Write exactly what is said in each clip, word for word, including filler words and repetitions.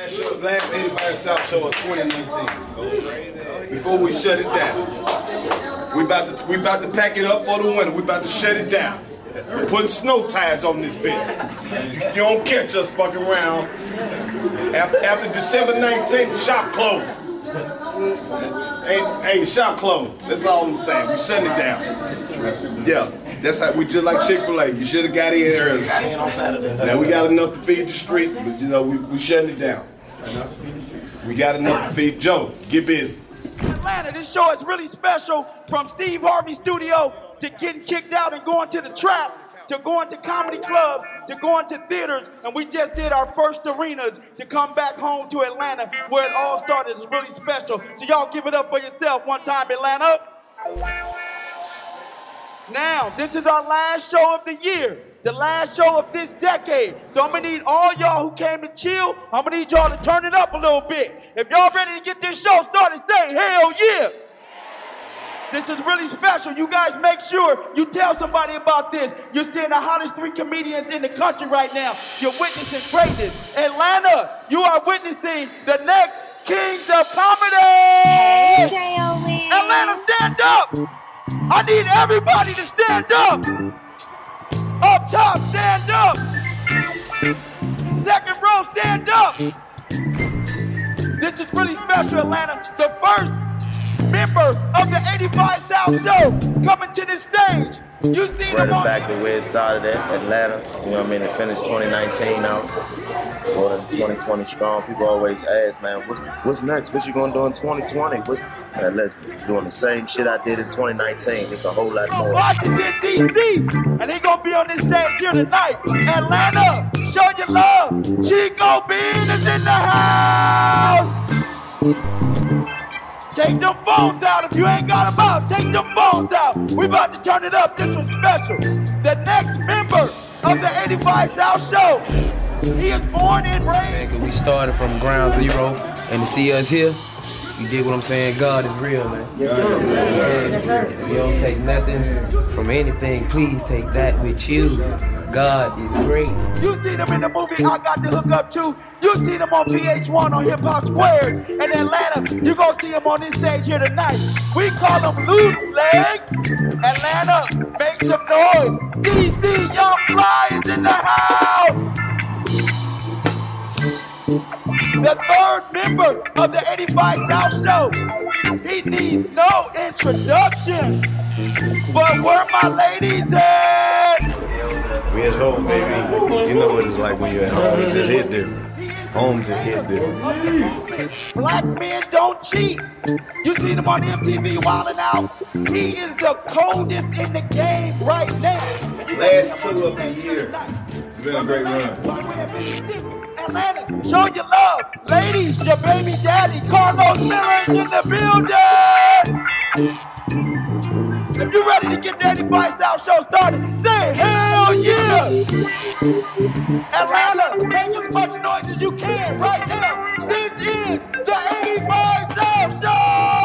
Last show, last eighty-five South show of twenty nineteen. Before we shut it down, we about to we about to pack it up for the winter. We about to shut it down. We're putting snow tires on this bitch. You don't catch us fucking around. After, after December nineteenth, shop closed. Hey, hey, shop closed. That's all I'm saying. We shutting it down. Yeah, that's how we just like Chick-fil-A. You should have got in early. Now we got enough to feed the street, but you know we we shutting it down. We got enough to feed Joe. Get busy. Atlanta, this show is really special. From Steve Harvey Studio to getting kicked out and going to the trap, to going to comedy clubs, to going to theaters, and we just did our first arenas to come back home to Atlanta where it all started. It's really special. So y'all give it up for yourself one time, Atlanta. Now, this is our last show of the year, the last show of this decade. So I'm gonna need all y'all who came to chill, I'm gonna need y'all to turn it up a little bit. If y'all ready to get this show started, say hell yeah. This is really special. You guys make sure you tell somebody about this. You're seeing the hottest three comedians in the country right now. You're witnessing greatness. Atlanta, you are witnessing the next Kings of Comedy. Hey, J O E. Atlanta, stand up. I need everybody to stand up. Up top, stand up. Second row, stand up. This is really special, Atlanta. The first member of the eighty-five South Show coming to this stage. You seen Running them back to where it started at Atlanta. You know what I mean? It finished twenty nineteen out. Or twenty twenty strong. People always ask, man, what, what's next? What you gonna do in twenty twenty? What's, man, listen, doing the same shit I did in twenty nineteen. It's a whole lot more. Washington, D C, and he gonna be on this stage here tonight. Atlanta, show your love. Chico Bean is in the house. Take them phones out if you ain't got them out. Take them phones out. We about to turn it up. This one's special. The next member of the eighty-five South Show. He is born and raised. Man, we started from ground zero, and to see us here, you dig what I'm saying? God is real, man. Yes, sir. Yes, sir. If you don't take nothing from anything, please take that with you. God is great. You seen him in the movie I Got to Hook Up To. You seen him on V H one on Hip Hop Squared. In Atlanta, you gonna see him on this stage here tonight. We call him Loose Legs. Atlanta, make some noise. D C Young Fly is in the house. The third member of the eighty-five South Show. He needs no introduction. But where my ladies at? We at home, baby. You know what it's like when you're at home. It's just hit different. Home just hit different. Black men don't cheat. You seen him on M T V wilding out. He is the coldest in the game right now. Last two of the year. It's been a great run. Atlanta, show your love. Ladies, your baby daddy, Carlos Miller is in the building. If you're ready to get the eighty-five South Show started, say hell yeah! Atlanta, make as much noise as you can right now. This is the eighty-five South Show!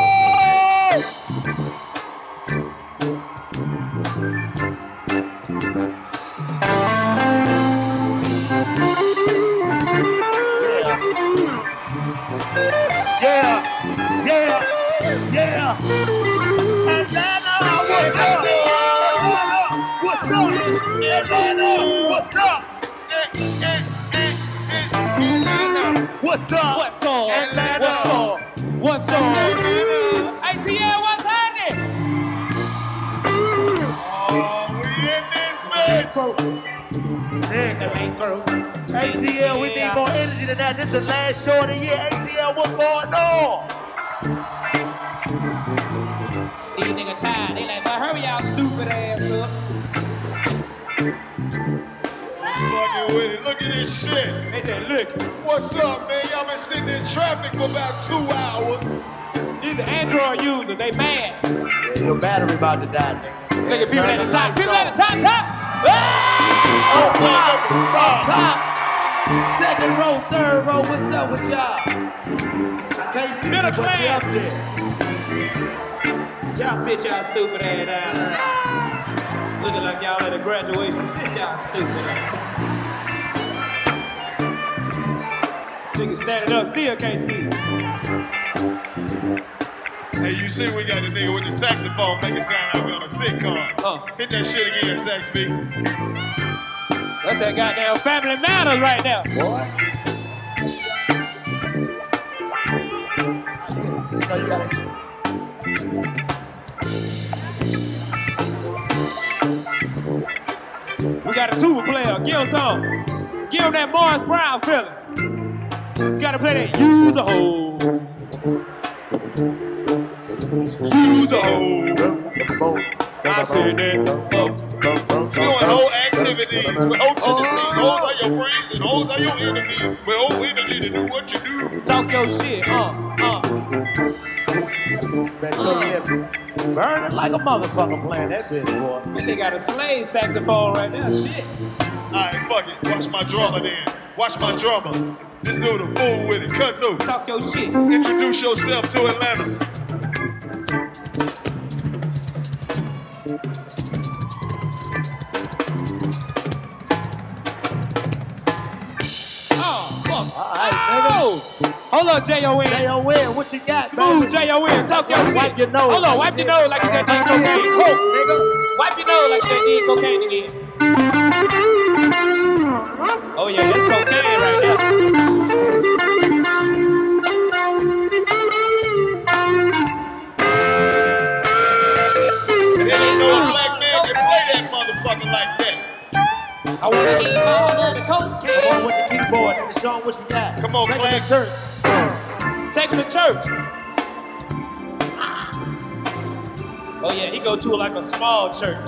Yeah, yeah, yeah. Atlanta, what's up? What's up? Atlanta, what's up? Atlanta, what's up? What's up? Atlanta, what's up? A T L, what's happening? Oh, we in this bitch. A T L, we need more energy than that. This is the last show of the year. A T L, what's going on? These niggas tired. They like, but hurry y'all stupid ass up. Fucking with it. Look at this shit. They said, look. What's up, man? Y'all been sitting in traffic for about two hours. These are Android users. They mad. Yeah, your battery about to die, nigga. Look at people at the top. People at the top, top. Ah! On top, on top. Second row, third row, what's up with y'all? I can't see Middle what you class. up there. Y'all sit y'all stupid ass down. Looking like y'all at a graduation. Sit y'all stupid ass. Nigga standing up still can't see. Hey, you see we got the nigga with the saxophone make it sound like we on a sitcom. Uh. Hit that shit again, Sax B. That's that goddamn Family Matters right now. Boy. You know you gotta... We got a tuba player. Give him some. Give him that Morris Brown feeling. You gotta play that use a hole. Use a hole. I said that. Doing whole activities with whole tendencies. Those are your friends and those are your enemies. With whole energy to do what you do. Talk your shit. Uh, uh. Bet your lip burning like a motherfucker playing that bitch, boy. And they got a slave saxophone right now. Shit. Alright, fuck it. Watch my drummer then. Watch my drummer. This dude a fool with it. Kudzu. Talk your shit. Introduce yourself to Atlanta. Oh, fuck. All right, nigga. Oh. Hold on, J O N. J O N, what you got, Smooth baby? J O N. Talk your shit. Wipe your nose. Hold on, wipe your nose like you just did cocaine. Coke, nigga. Wipe your nose like you just did cocaine again. Oh yeah, that's cocaine right now. There ain't no black man can play that motherfucker like that. I want to eat all of the cocaine. Come on with the keyboard, nigga. Show 'em what you got. Come on, Take it Clarence. to church. Take him to church. Oh yeah, he go to like a small church.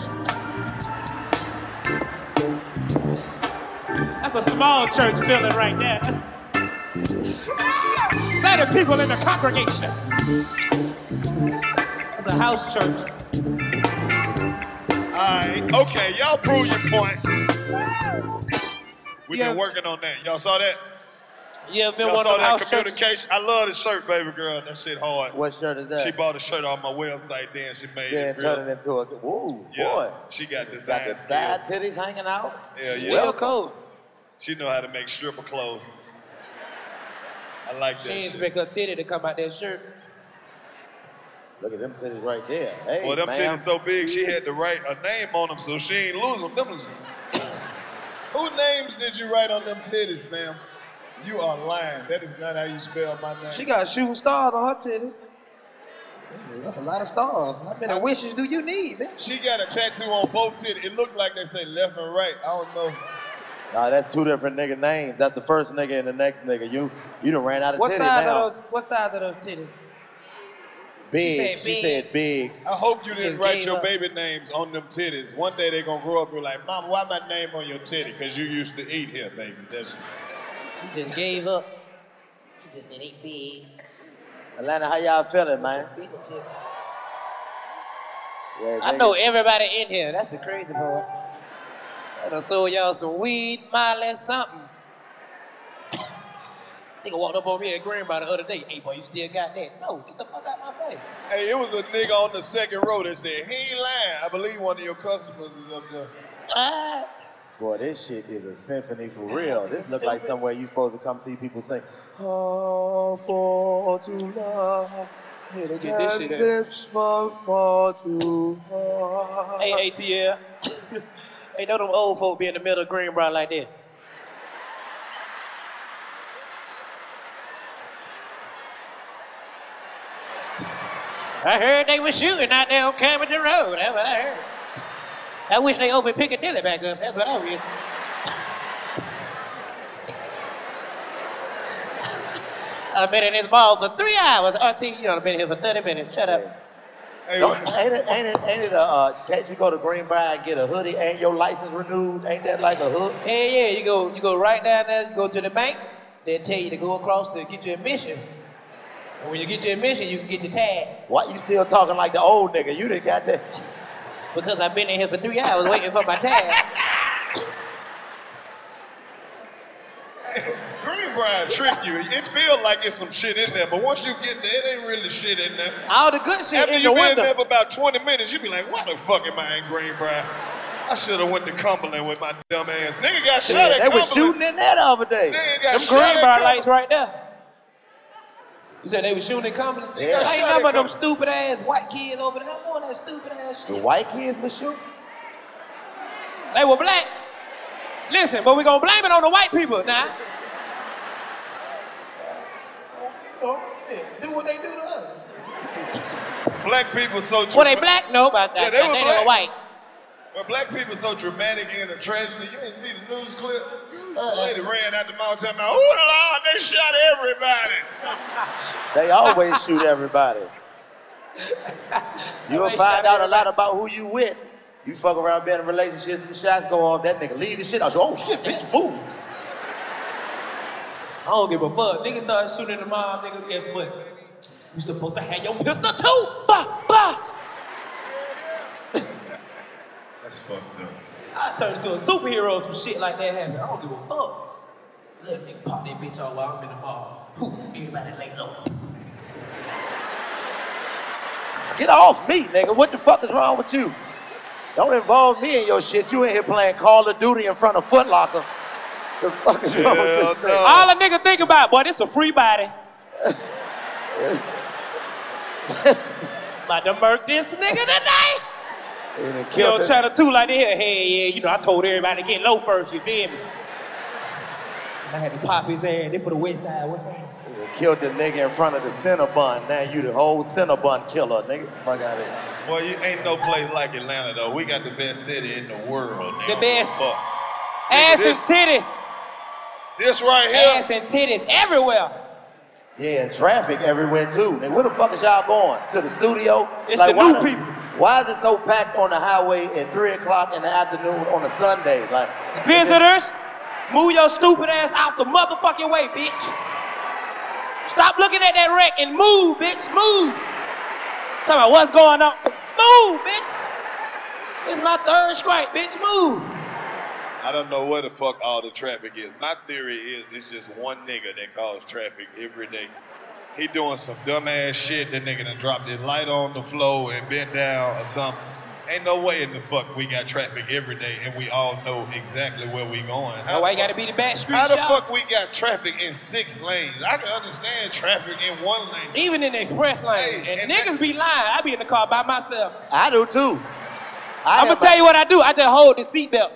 That's a small church feeling right there. thirty people in the congregation. That's a house church. Alright, okay, y'all prove your point. We've Yeah. been working on that. Y'all saw that? Yeah, been Y'all one saw of the that house churches. communication? I love this shirt, baby girl. That shit hard. What shirt is that? She bought a shirt off my website, then she made Then it turn real. it into a... Woo, Yeah, boy. she got Got design the side skills. titties hanging out. Yeah, yeah. Well cold. She know how to make stripper clothes. I like She that ain't shit. expect her titty to come out that shirt. Look at them titties right there. Hey, Well, them ma'am. titties so big, she had to write a name on them so she ain't lose them. them was... Who names did you write on them titties, ma'am? You are lying. That is not how you spell my name. She got shooting stars on her titty. That's a lot of stars. How many wishes do you need, man? She got a tattoo on both titties. It looked like they say left and right. I don't know. Nah, that's two different nigga names. That's the first nigga and the next nigga. You you done ran out of What titty size now. of those? What size of those titties? Big. She said She big. said big. I hope you didn't Just write gave your up. baby names on them titties. One day they gonna grow up and be like, Mom, why my name on your titty? Because you used to eat here, baby. That's... She just gave up. She just said they big. Atlanta, how y'all feeling, man? Yeah, I nigga. know everybody in here. That's the crazy part. I done sold y'all some weed, Miley, something. Nigga walked up on me at Greenbrier the other day. Hey, boy, you still got that? No, get the fuck out my face. Hey, it was a nigga on the second row that said, he ain't lying. I believe one of your customers is up there. Ah. Boy, this shit is a symphony for real. This look like somewhere you supposed to come see people sing. Oh, for to love. Yeah, they get this shit in. This was for to love. Hey, A T L. Ain't no them old folk be in the middle of Greenbrier like that. I heard they was shooting out there on Camden Road. That's what I heard. I wish they opened Piccadilly back up. That's what I read. I've been in this mall for three hours. R T, you know, I've been here for thirty minutes. Shut up. Hey, Don't, ain't it, ain't it, ain't it a, uh, can't you go to Greenbrier and get a hoodie and your license renewed? Ain't that like a hood? Yeah, yeah, you go, you go right down there, you go to the bank, they tell you to go across to get your admission. And when you get your admission, you can get your tag. Why you still talking like the old nigga? You done got that. Because I've been in here for three hours waiting for my tag. Greenbrier trick you. It feels like it's some shit in there, but once you get there, it ain't really shit in there. All the good shit After in you the been window. there for about twenty minutes, you be like, why the fuck am I in Greenbrier? I should have went to Cumberland with my dumb ass. Nigga got shot Yeah, at they Cumberland. was shooting in there the other day. Nigga got Them shot green at bar Cumberland. lights right there. You said they was shooting at Cumberland? Yeah. I ain't Shot nothing at but them Cumberland. stupid ass white kids over there. I'm doing that stupid ass The shit. white kids was shooting. They were black. Listen, but we gonna blame it on the white people now. Oh, yeah, do what they do to us. Black people so Were they dramatic. black? No, but Yeah, I they think were they black. were white. When black people so dramatic in a tragedy, you ain't see the news clip? The lady ran out the mountain talking about, oh Lord, they shot everybody. They always shoot everybody. You'll Always find shot out a everybody. lot about who you with. You fuck around being in a relationship, some shots go off, that nigga leave the shit out. You, oh shit, bitch, move. I don't give a fuck. Niggas started shooting the mom, niggas, guess what? You supposed to have your pistol too. Bah, bah. That's fucked up. I turned into a superhero if some shit like that happened. I don't give a fuck. Let nigga pop that bitch off while I'm in the mall. Who? Everybody lay low. Get off me, nigga. What the fuck is wrong with you? Don't involve me in your shit. You in here playing Call of Duty in front of Foot Locker. The fuck is wrong with Hell this no. thing? All a nigga think about, boy, this a free body. About to murk this nigga today. He done You killed know, the- China two like that. Hey, yeah, you know, I told everybody to get low first, you feel me? I had to pop his ass. They for the west side, what's that? He done killed the nigga in front of the Cinnabon. Now you the whole Cinnabon killer, nigga. Fuck out of here. Boy, you ain't no place like Atlanta, though. We got the best city in the world, nigga. The best. Fuck. Ass this- and titty. This right here. Ass and titties everywhere. Yeah, and traffic everywhere too. Nigga, where the fuck is y'all going? To the studio? It's the why new people. Why is it so packed on the highway at three o'clock in the afternoon on a Sunday? Like Visitors, move your stupid ass out the motherfucking way, bitch. Stop looking at that wreck and move, bitch, move. Talking about what's going on. Move, bitch. This is my third strike, bitch, move. I don't know where the fuck all the traffic is. My theory is it's just one nigga that causes traffic every day. He doing some dumbass shit. That nigga done dropped his light on the floor and bent down or something. Ain't no way in the fuck we got traffic every day and we all know exactly where we going. That's why you gotta be the back street How the shop. fuck we got traffic in six lanes? I can understand traffic in one lane. Even in the express lane. Hey, and, and niggas be lying. I be in the car by myself. I do too. I I'm have gonna tell you what I do. I just hold the seatbelt.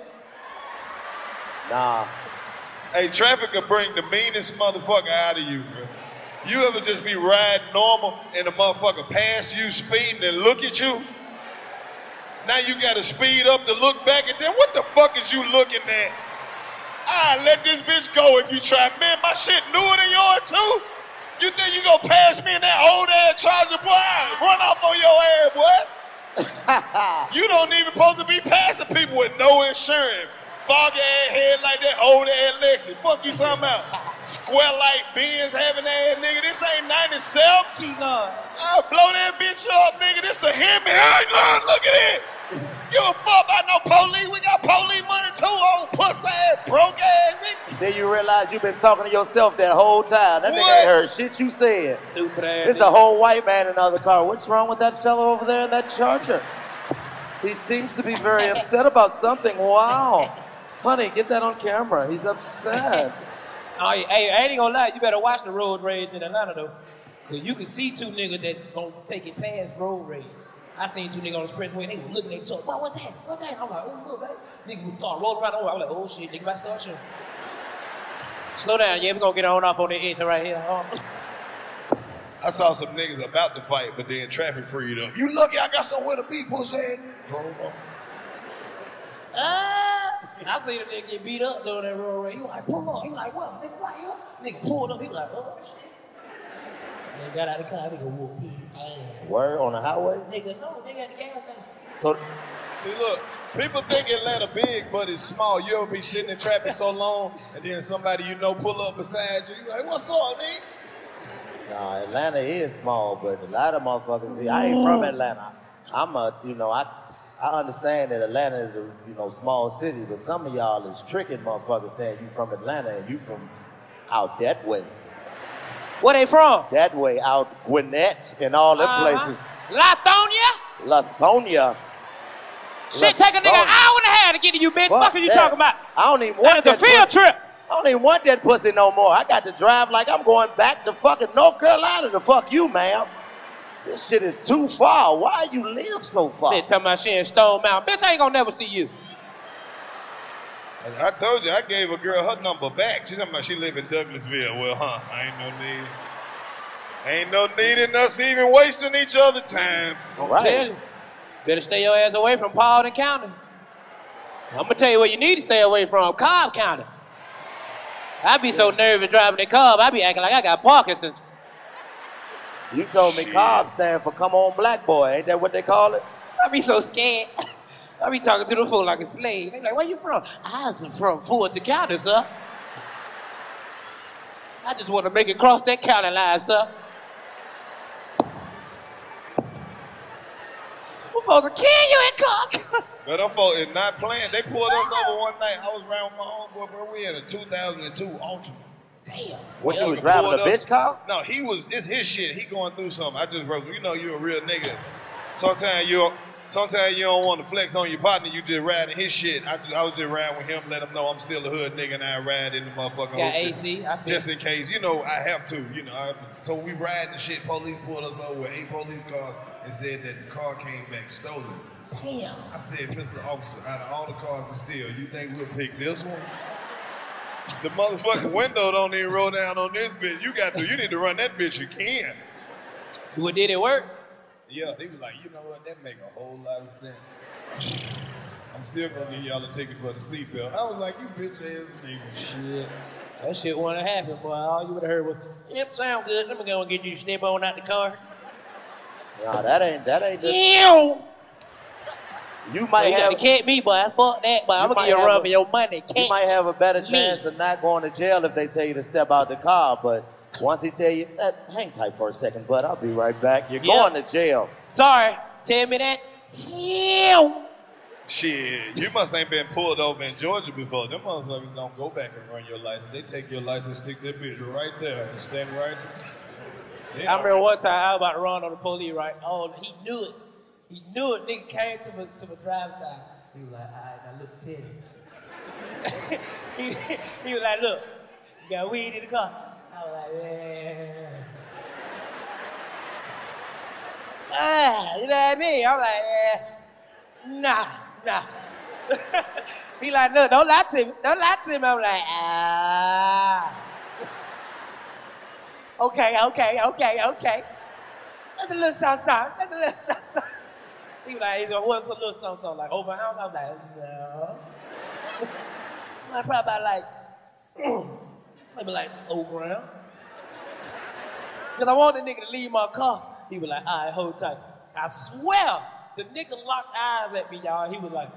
Nah. Hey, traffic will bring the meanest motherfucker out of you, bro. You ever just be riding normal and a motherfucker pass you speeding and look at you? Now you gotta speed up to look back at them. What the fuck is you looking at? Ah, let this bitch go if you try. Man, my shit newer than yours too. You think you gonna pass me in that old ass Charger, boy? I'll run off on your ass, boy. You don't even supposed to be passing people with no insurance. Foggy ass head like that old ass Lexus. Fuck you talking about? Square light Benz having ass nigga. This ain't ninety-seven. Keep going. I'll blow that bitch up, nigga. This the Hemi. Hey, Lord, look at it. Give a fuck about no police. We got police money too, old pussy ass, broke ass nigga. Then you realize you've been talking to yourself that whole time. That nigga What? ain't heard shit you said. Stupid ass. There's a whole white man in the other car. What's wrong with that fellow over there in that Charger? He seems to be very upset about something. Wow. Honey, get that on camera. He's upset. Oh, yeah. Hey, I ain't gonna lie. You better watch the road rage in Atlanta though, cause you can see two niggas that gonna take it past road rage. I seen two niggas on the expressway. They was looking at each other. What was that? What's that? I'm like, oh look, man. Niggas would start rolling around. I'm like, oh shit, nigga, about to start shooting. Slow down, yeah. We gonna get on off on the exit right here. Oh. I saw some niggas about to fight, but then traffic freed up. You lucky I got somewhere to be, pussy ass nigga. Ah, I seen a nigga get beat up doing that road rage. He was like, pull up. He was like, what? Nigga, right here. Nigga pulled up. He was like, oh shit. Nigga got out of the car. Nigga whooped his ass. Word on the highway? Nigga, no, nigga at the gas station. So, See, look, people think Atlanta big, but it's small. You ever be sitting in traffic so long, and then somebody you know pull up beside you, you like, what's up, nigga? nah, Atlanta is small, but a lot of motherfuckers, see, I ain't from Atlanta. I'm a, you know, I I understand that Atlanta is a, you know, small city, but some of y'all is tricking motherfuckers saying you from Atlanta and you from out that way. Where they from? That way, out Gwinnett and all them Uh-huh. places. Lithonia? Lithonia. Shit, take a nigga an hour and a half to get to you, bitch. Fuck, fuck are you that. talking about? I don't even want that. That is a field pussy. trip. I don't even want that pussy no more. I got to drive like I'm going back to fucking North Carolina to fuck you, ma'am. This shit is too far. Why you live so far? Bitch talking about she in Stone Mountain. Bitch, I ain't gonna never see you. I told you, I gave a girl her number back. She talking about she live in Douglasville. Well, huh, I ain't no need. Ain't no need in us even wasting each other time. All right. Tell you, better stay your ass away from Paulding County. I'm gonna tell you what you need to stay away from, Cobb County. I be so nervous driving in Cobb, I be acting like I got Parkinson's. You told me Cobb stand for come on black boy. Ain't that what they call it? I be so scared. I be talking to the fool like a slave. They be like, where you from? I was from Fulton County, sir. I just want to make it cross that county line, sir. We're supposed to kill you in Cobb. But them folks is not playing. They pulled us over one night. I was around with my homeboy, bro. We had a two thousand two Ultima. Damn. What, you was driving a bitch car? No, he was, it's his shit. He going through something. I just wrote, you know you a real nigga. Sometimes you don't, sometimes you don't want to flex on your partner. You just riding his shit. I, I was just riding with him, let him know I'm still a hood nigga and I ride in the motherfucking Got A C. I feel just in case, you know, I have to, you know. I, so we riding the shit. Police pulled us over with eight police cars and said that the car came back stolen. Damn. I said, Mister Officer, out of all the cars to steal, you think we'll pick this one? The motherfucking window don't even roll down on this bitch. You got to, you need to run that bitch again. What, did it work? Yeah, they was like, you know what, that make a whole lot of sense. I'm still gonna give y'all a ticket for the sleep belt. I was like, you bitch ass nigga. Shit. That shit wouldn't have happened, boy. All you would have heard was, yep, sound good. Let me go and get you to step on out the car. Nah, that ain't, that ain't the... Ew. You might well, you have... You can't me, boy. Fuck that, boy. I'm gonna give you a run for your money. Can't you might have a better me. chance of not going to jail if they tell you to step out the car, but once he tell you, that, hang tight for a second, bud, I'll be right back. You're yep. going to jail. Sorry. Tell me that. Ew. Shit, you must ain't been pulled over in Georgia before. Them motherfuckers don't go back and run your license. They take your license, stick that bitch right there, and stand right there. I remember one time I was about to run on the police, right? Oh, he knew it. He knew it. Nigga came to my, to my driver's side. He was like, all right, now look, Teddy. he, he was like, look, you got weed in the car? I was like, yeah. Ah, you know what I mean? I was like, yeah. Nah, nah. He like, look, don't lie to me. Don't lie to me. I'm like, ah. Okay, okay, okay, okay. That's a little something, something. That's a little something, something. He was like, what's a little something, something? Like, over house? I was like, no. I probably about like, maybe like over ground. Because I want the nigga to leave my car. He was like, all right, hold tight. I swear, the nigga locked eyes at me, y'all. He was like,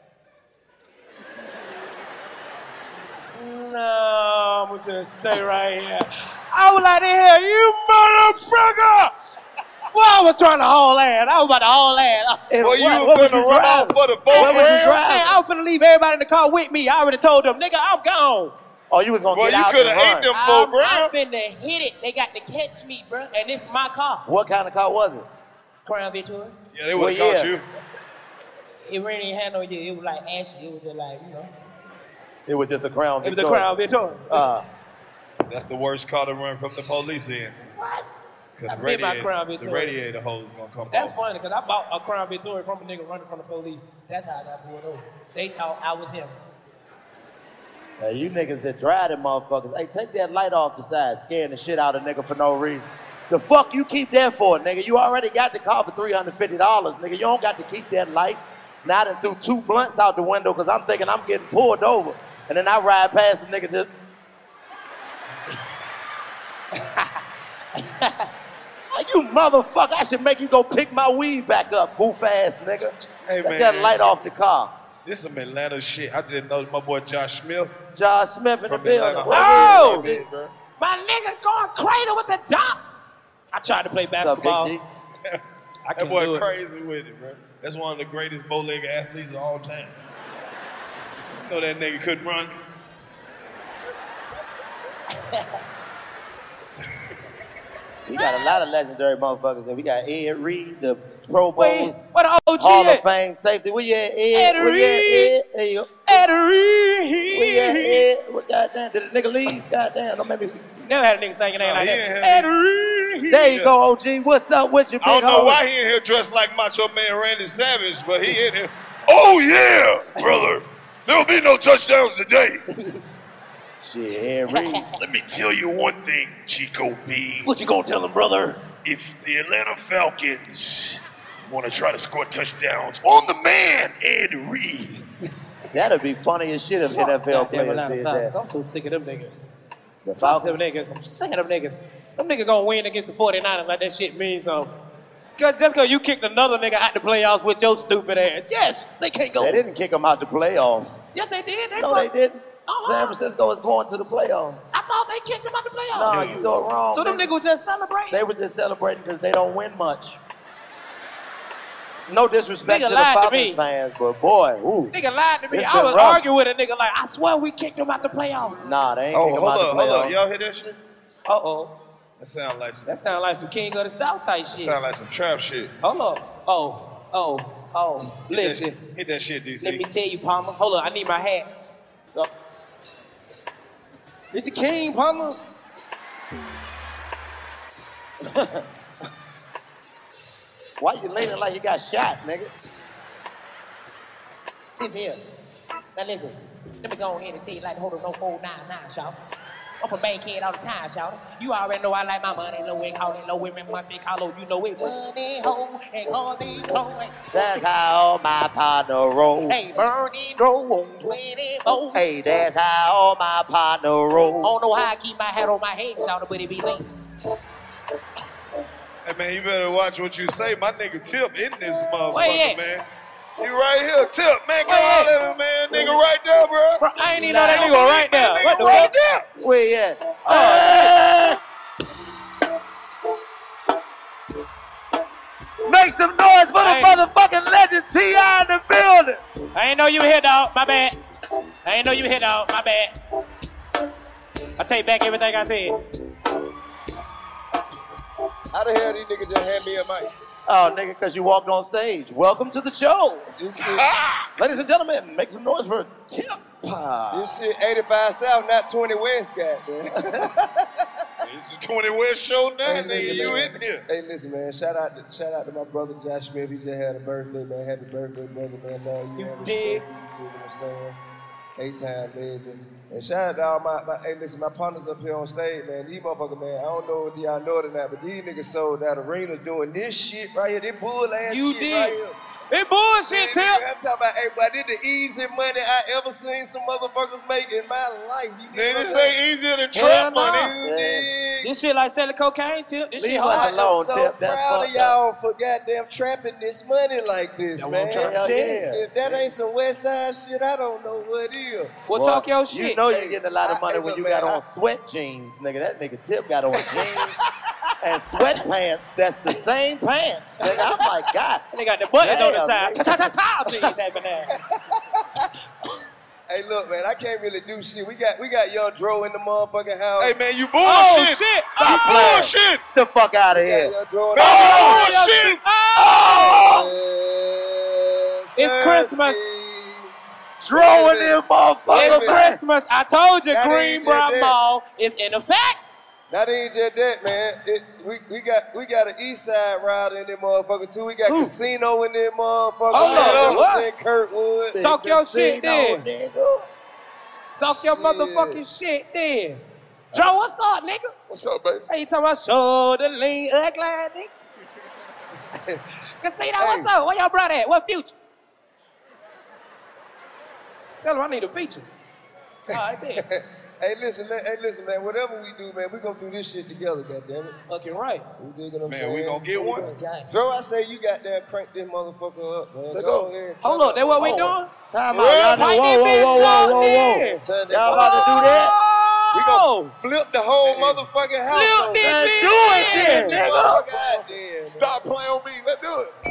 no, I'm gonna just stay right here. I was like, hell, you motherfucker! Well, I was trying to haul ass. I was about to haul ass. Well, you what, were finna run off for the four grand? Man, I was finna leave everybody in the car with me. I already told them, nigga, I'm gone. Oh, you was gonna well, get out you could have ate them four grand. I'm finna hit it. They got to catch me, bro. And it's my car. What kind of car was it? Crown Victoria. Yeah, they would have well, caught yeah. you. It really ain't had no, it was like ashy. It was just like, you know. It was just a Crown Victoria. It was a Crown Victoria. Uh, That's the worst car to run from the police in. What? Because the, radiator, the radiator hose is going to come That's off. funny, because I bought a Crown Victoria from a nigga running from the police. That's how I got pulled over. They thought I was him. Hey, you niggas that drive them motherfuckers, hey, take that light off the side, scaring the shit out of nigga for no reason. The fuck you keep that for, nigga? You already got the car for three hundred fifty dollars, nigga. You don't got to keep that light. Now I done threw two blunts out the window because I'm thinking I'm getting pulled over. And then I ride past the nigga just... You motherfucker, I should make you go pick my weed back up, goof ass nigga. Hey, Get man, that light off the car. This is some Atlanta shit. I didn't know my boy Josh Smith. Josh Smith in the building. Oh! My nigga going crazy with the dunks. I tried to play basketball. I that boy crazy with it, bro. That's one of the greatest bow-legged athletes of all time. You know that nigga couldn't run. We got a lot of legendary motherfuckers. And we got Ed Reed, the Pro Bowl, Wait, what the O G Hall at? of Fame safety. We at Ed. Ed We Reed. at Ed. There you go. Ed Reed. We at Ed. What goddamn? Did the nigga leave? Goddamn, don't make me. Never had a nigga singing name Nah, like he that. ain't Ed had Reed. There you go, O G. What's up with you, big I don't know homie? why he in here dressed like Macho Man Randy Savage, but he in here. Oh yeah, brother. There'll be no touchdowns today. Shit, Ed Reed. Let me tell you one thing, Chico B. What you gonna tell him, brother? If the Atlanta Falcons want to try to score touchdowns on the man, Ed Reed. That'd be funny as shit if N F L players did that. I'm so sick of them niggas. The Fuck Falcons. them niggas. I'm sick of them niggas. Them niggas gonna win against the forty-niners like that shit means something. Cause just cause you kicked another nigga out the playoffs with your stupid ass. Yes, they can't go. They didn't kick them out the playoffs. Yes, they did. They No, they fuck- didn't. Uh-huh. San Francisco was going to the playoffs. I thought they kicked him out the playoffs. No, you do it wrong. So them nigga. niggas was just celebrating. They were just celebrating because they don't win much. No disrespect Nigga to the lied to Falcons me. fans, but boy, ooh. Nigga lied to me. It's I been was rough. arguing with a nigga like, I swear we kicked him out the playoffs. Nah, they ain't Oh, kick them hold out up, the hold playoffs. up. Y'all hear that shit? Uh-oh. That sound like some, That sound like some King of the South type that shit. sound like some trap shit. Hold up. Oh, oh, oh. Hit that, Listen. shit- hit that shit, D C. Let me tell you, Palmer. Hold on, I need my hat. Go. It's the king, Palmer. Why you leaning like you got shot, nigga? Listen here. Now listen. Let me go ahead and tell you like the hold of no four nine nine, y'all. I'm from Bankhead all the time, y'all. You already know I like my money low and call it low women Monte Carlo. You know it money ho and all these clothes. That's how my partner roll. Hey, Bernie drove on twenty-four. Hey, that's how my partner roll. I don't know how I keep my hat on my head, y'all, but it be late. Hey man, you better watch what you say. My nigga Tip in this motherfucker, Where he at? man. You right here, Tip, man. Go Where he all at? over, man. Nigga right there, bro. Bro, I ain't even know that nigga was right there. Nigga What the right fuck? there. Where you at? Oh, Make some noise for the Hey. motherfucking legend T I in the building. I ain't know you were here, dog. My bad. I ain't know you were here, dog. My bad. I take back everything I said. How the hell these niggas just hand me a mic? Oh, nigga, because you walked on stage. Welcome to the show. This shit, Ladies and gentlemen, make some noise for Tip. this shit eighty-five South, not twenty West, goddamn. It's the twenty West show now, Hey, nigga. listen, You man. in here. Hey, listen, man. Shout out to shout out to my brother Josh Smith. He just had a birthday, man. Happy birthday, brother, man. Love you, You man. Respect did. You, you know what I'm saying? Eight-time legend. And shout out to all my, my, hey, listen, my partners up here on stage, man. These motherfuckers, man, I don't know if y'all know it or not, but these niggas sold out arenas doing this shit right here. This bull ass You shit did. right here. It bullshit, Man, Tip. nigga, I'm talking about, hey, boy, this the easy money I ever seen some motherfuckers make in my life. You Man, get what this I'm saying? ain't easier than Hell trap no. money. You dig? This shit like selling cocaine, Tip. This Leave shit us hard. alone. I'm so Tip, that's proud of fucked y'all for goddamn trapping this money like this, That's man. what I'm trying to tell you. If that ain't some West Side shit, I don't know what is. Well, talk your You shit. know you're getting a lot of I- money hey, when look, you man, got I- on sweat jeans, nigga. That nigga Tip got on jeans and sweatpants. That's the same pants. Nigga, I'm like, God. They got the button on the Damn, side. nigga. Ta-ta-ta-ta jeans happening there. Hey, look, man, I can't really do shit. We got we got Young Dro in the motherfucking house. Hey, man, you Oh, bullshit. shit. You Oh, bullshit. Get the fuck out of We got here. Young Dro in No, the house. bullshit. Oh, Yes, It's sir, Christmas. Steve. Throwing them motherfuckers. it's Christmas. I told you, That ain't Greenbrier just that. Mall is in effect. Not even just that, man. It, we, we got we got an East Side rider in there, motherfucker, too. We got Who? Casino in there, motherfucker. Hold Shout on, out what? to Kirkwood. Talk your shit Casino, then. nigga. Talk your Shit. motherfucking shit then. Joe, what's up, nigga? What's up, baby? Hey, you talking about shoulder lean ugly, nigga? Casino, what's up? Where your brother at? What future? Tell him I need a feature. All right, bet. Hey, listen, man. Hey, listen, man. Whatever we do, man, we gonna do this shit together, goddammit. Fucking right. You dig what I'm Man, saying? we gonna get one. Dro, I say you got there, crank this motherfucker up, man. Let's Go go. ahead. Hold up, that what we Oh. doing? Time Well, out. Y'all pipe do- that whoa, whoa, bitch whoa, up whoa, whoa, then. whoa. Turn that Y'all about to do that? We gonna flip the whole motherfucking house. Flip on this that. bitch. Do it then, Oh, nigga. goddamn. Stop playing on me. Let's do it.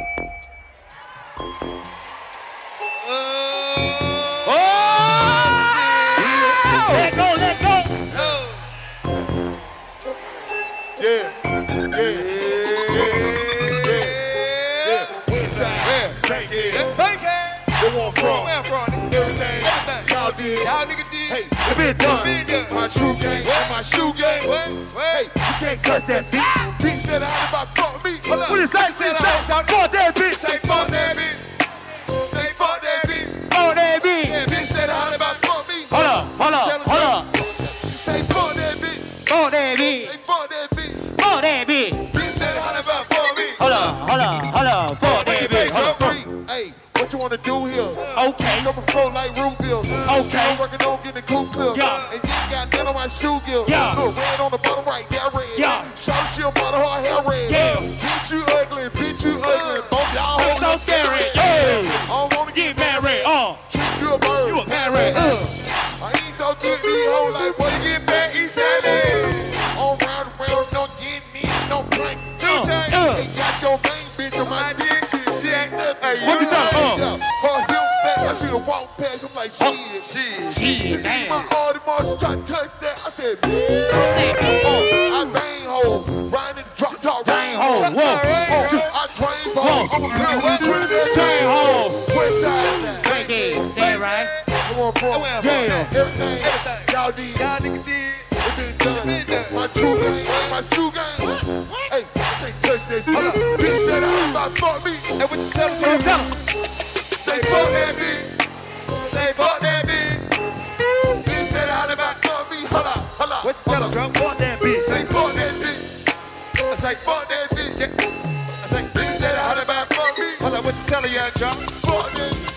Let go, let go. Yeah, yeah, yeah, yeah, yeah. Westside, Bankhead. Bankhead. They want fraud. Where I'm from, nigga. Everything, Everything. y'all did. Y'all niggas did. Hey, it been done. Been done. My shoe game, my shoe game. What? What? Hey, you can't touch that beat. Bitch said I had about fuck me. Hold up. What is that? Say Say that. fuck that bitch. Say fuck that bitch. Say fuck that bitch. Oh, that bitch. Yeah, bitch said I had about fuck me. Hold up, hold up, hold up. Say fuck that bitch. Oh, that bitch. Say fuck that bitch. Oh, that bitch. Bitch said I had about fuck me. Hold up, hold up, hold up. Fuck that bitch. Hold up. Hey, what you wanna do here? Okay. Double flow like Rootville. Okay. I'm working on getting the cool clip. Yeah. And you ain't got none on my shoe gear. Yeah. Look, red on the bottom right, that red. Yeah. Shout shield bottom her hair red. Yeah. Bitch, you ugly, bitch, you ugly. Both y'all It's hoes so look scary. scary. Yeah. I don't wanna get Get married. Uh. Treat you a bird. You a parrot. Uh. I ain't so good, these hoes like, boy, you get back, East Side. On round and round, don't get me, no prank. Uh. Uh. Ain't got your main bitch on my dick, shit, she ain't nothing. Hey, What you done? Uh. Her hip back, I should have walked past, I'm like, shit, shit, Shit, damn. My damn. Audi Marshall try to touch that, I said, yeah. Oh, I bang hoes, riding drop top, Bang hole. Whoa. I train hoes, I'm a girl, Chain hole. West side, Bankhead. Say it right. come on, bro. Yeah. Everything, everything, y'all did, Y'all niggas did. it been done. My true game, my true game. Hey, I can't touch that bitch. Bitch said I was about to fuck me. Hey, what you tell them? What you tell them? Say fuck that bitch. Say fuck that bitch. Bitch said I was about to fuck me. Holla, holla. What you tell them, bro? Fuck that bitch. Say fuck that bitch. I say fuck that bitch. Yeah. I say bitch said I was about to fuck me. Hold up, what you telling young John? Fuck that bitch.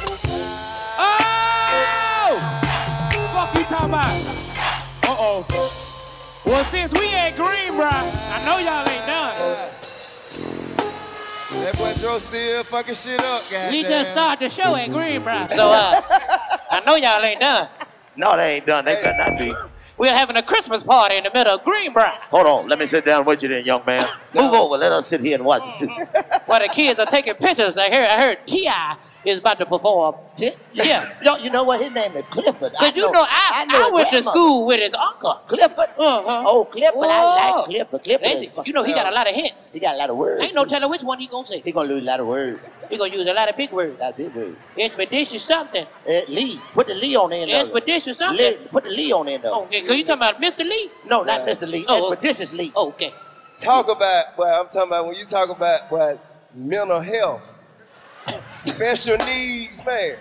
Oh! Fuck you talking about? Uh-oh. Well, since we at Greenbrier, I know y'all ain't done. That boy Joe still fucking shit up, goddamn. We just started the show at Greenbrier. So, uh, I know y'all ain't done. No, they ain't done. They better not be. We're having a Christmas party in the middle of Greenbrier. Hold on. Let me sit down with you then, young man. Move over. Let us sit here and watch it, too. While the kids are taking pictures, I heard, I heard T I is about to perform. Yeah. Yo, you know what? His name is Clifford. Because you know, I, I, I went to school with his uncle. Clifford? Uh-huh. Oh, Clifford. Whoa. I like Clifford. Clifford. Listen, you know, he got a lot of hits. He got a lot of words. Ain't no telling which one he gonna say. He gonna lose a lot of words. He gonna use a lot of big words. That's big words. Expeditious something. Uh, Lee. Put the Lee on the end of it. Expeditious something. Lee, put the Lee on the end of it. Okay, because you talking about Mister Lee? No, not Mister Lee. Oh, Expeditious Lee. Oh, okay. Talk about, boy, I'm talking about when you talk about, boy, mental health, special needs, man.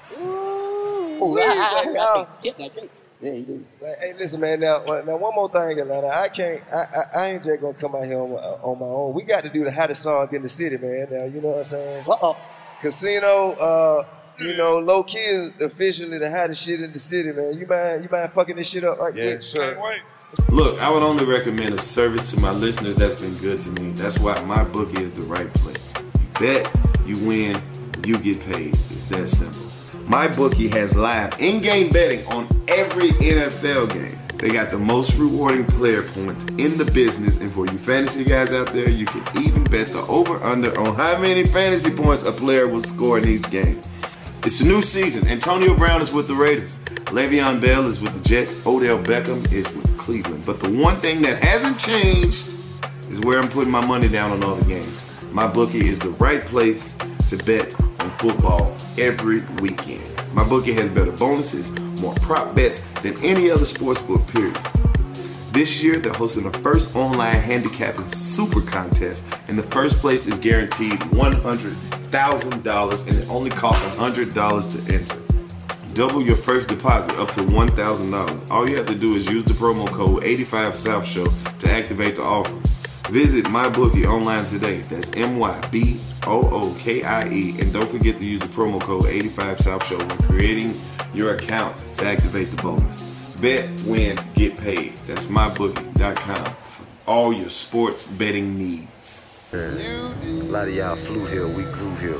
Ooh, I, I, I, I think Tip got jokes. Yeah, he do. Like, hey, listen, man. Now, now, one more thing, Atlanta. I can't. I, I, I ain't just gonna come out here on my, on my own. We got to do the hottest song in the city, man. Now, you know what I'm saying? Uh oh. Casino. Uh, you know, low key is officially the hottest shit in the city, man. You mind? You mind fucking this shit up right Yeah, quick? sure. Wait. Look, I would only recommend a service to my listeners that's been good to me. That's why my bookie is the right place. You bet, you win, you get paid. It's that simple. My bookie has live in-game betting on every N F L game. They got the most rewarding player points in the business, and for you fantasy guys out there, you can even bet the over-under on how many fantasy points a player will score in each game. It's a new season. Antonio Brown is with the Raiders. Le'Veon Bell is with the Jets. Odell Beckham is with Cleveland. But the one thing that hasn't changed is where I'm putting my money down on all the games. My bookie is the right place to bet on football every weekend. My bookie has better bonuses, more prop bets than any other sportsbook, period. This year, they're hosting the first online handicapping super contest, and the first place is guaranteed one hundred thousand dollars, and it only costs one hundred dollars to enter. Double your first deposit up to one thousand dollars. All you have to do is use the promo code eighty-five South Show to activate the offer. Visit MyBookie online today. That's M Y B O O K I E. And don't forget to use the promo code eighty-five South Show when creating your account to activate the bonus. Bet, win, get paid. That's my bookie dot com for all your sports betting needs. A lot of y'all flew here, we grew here.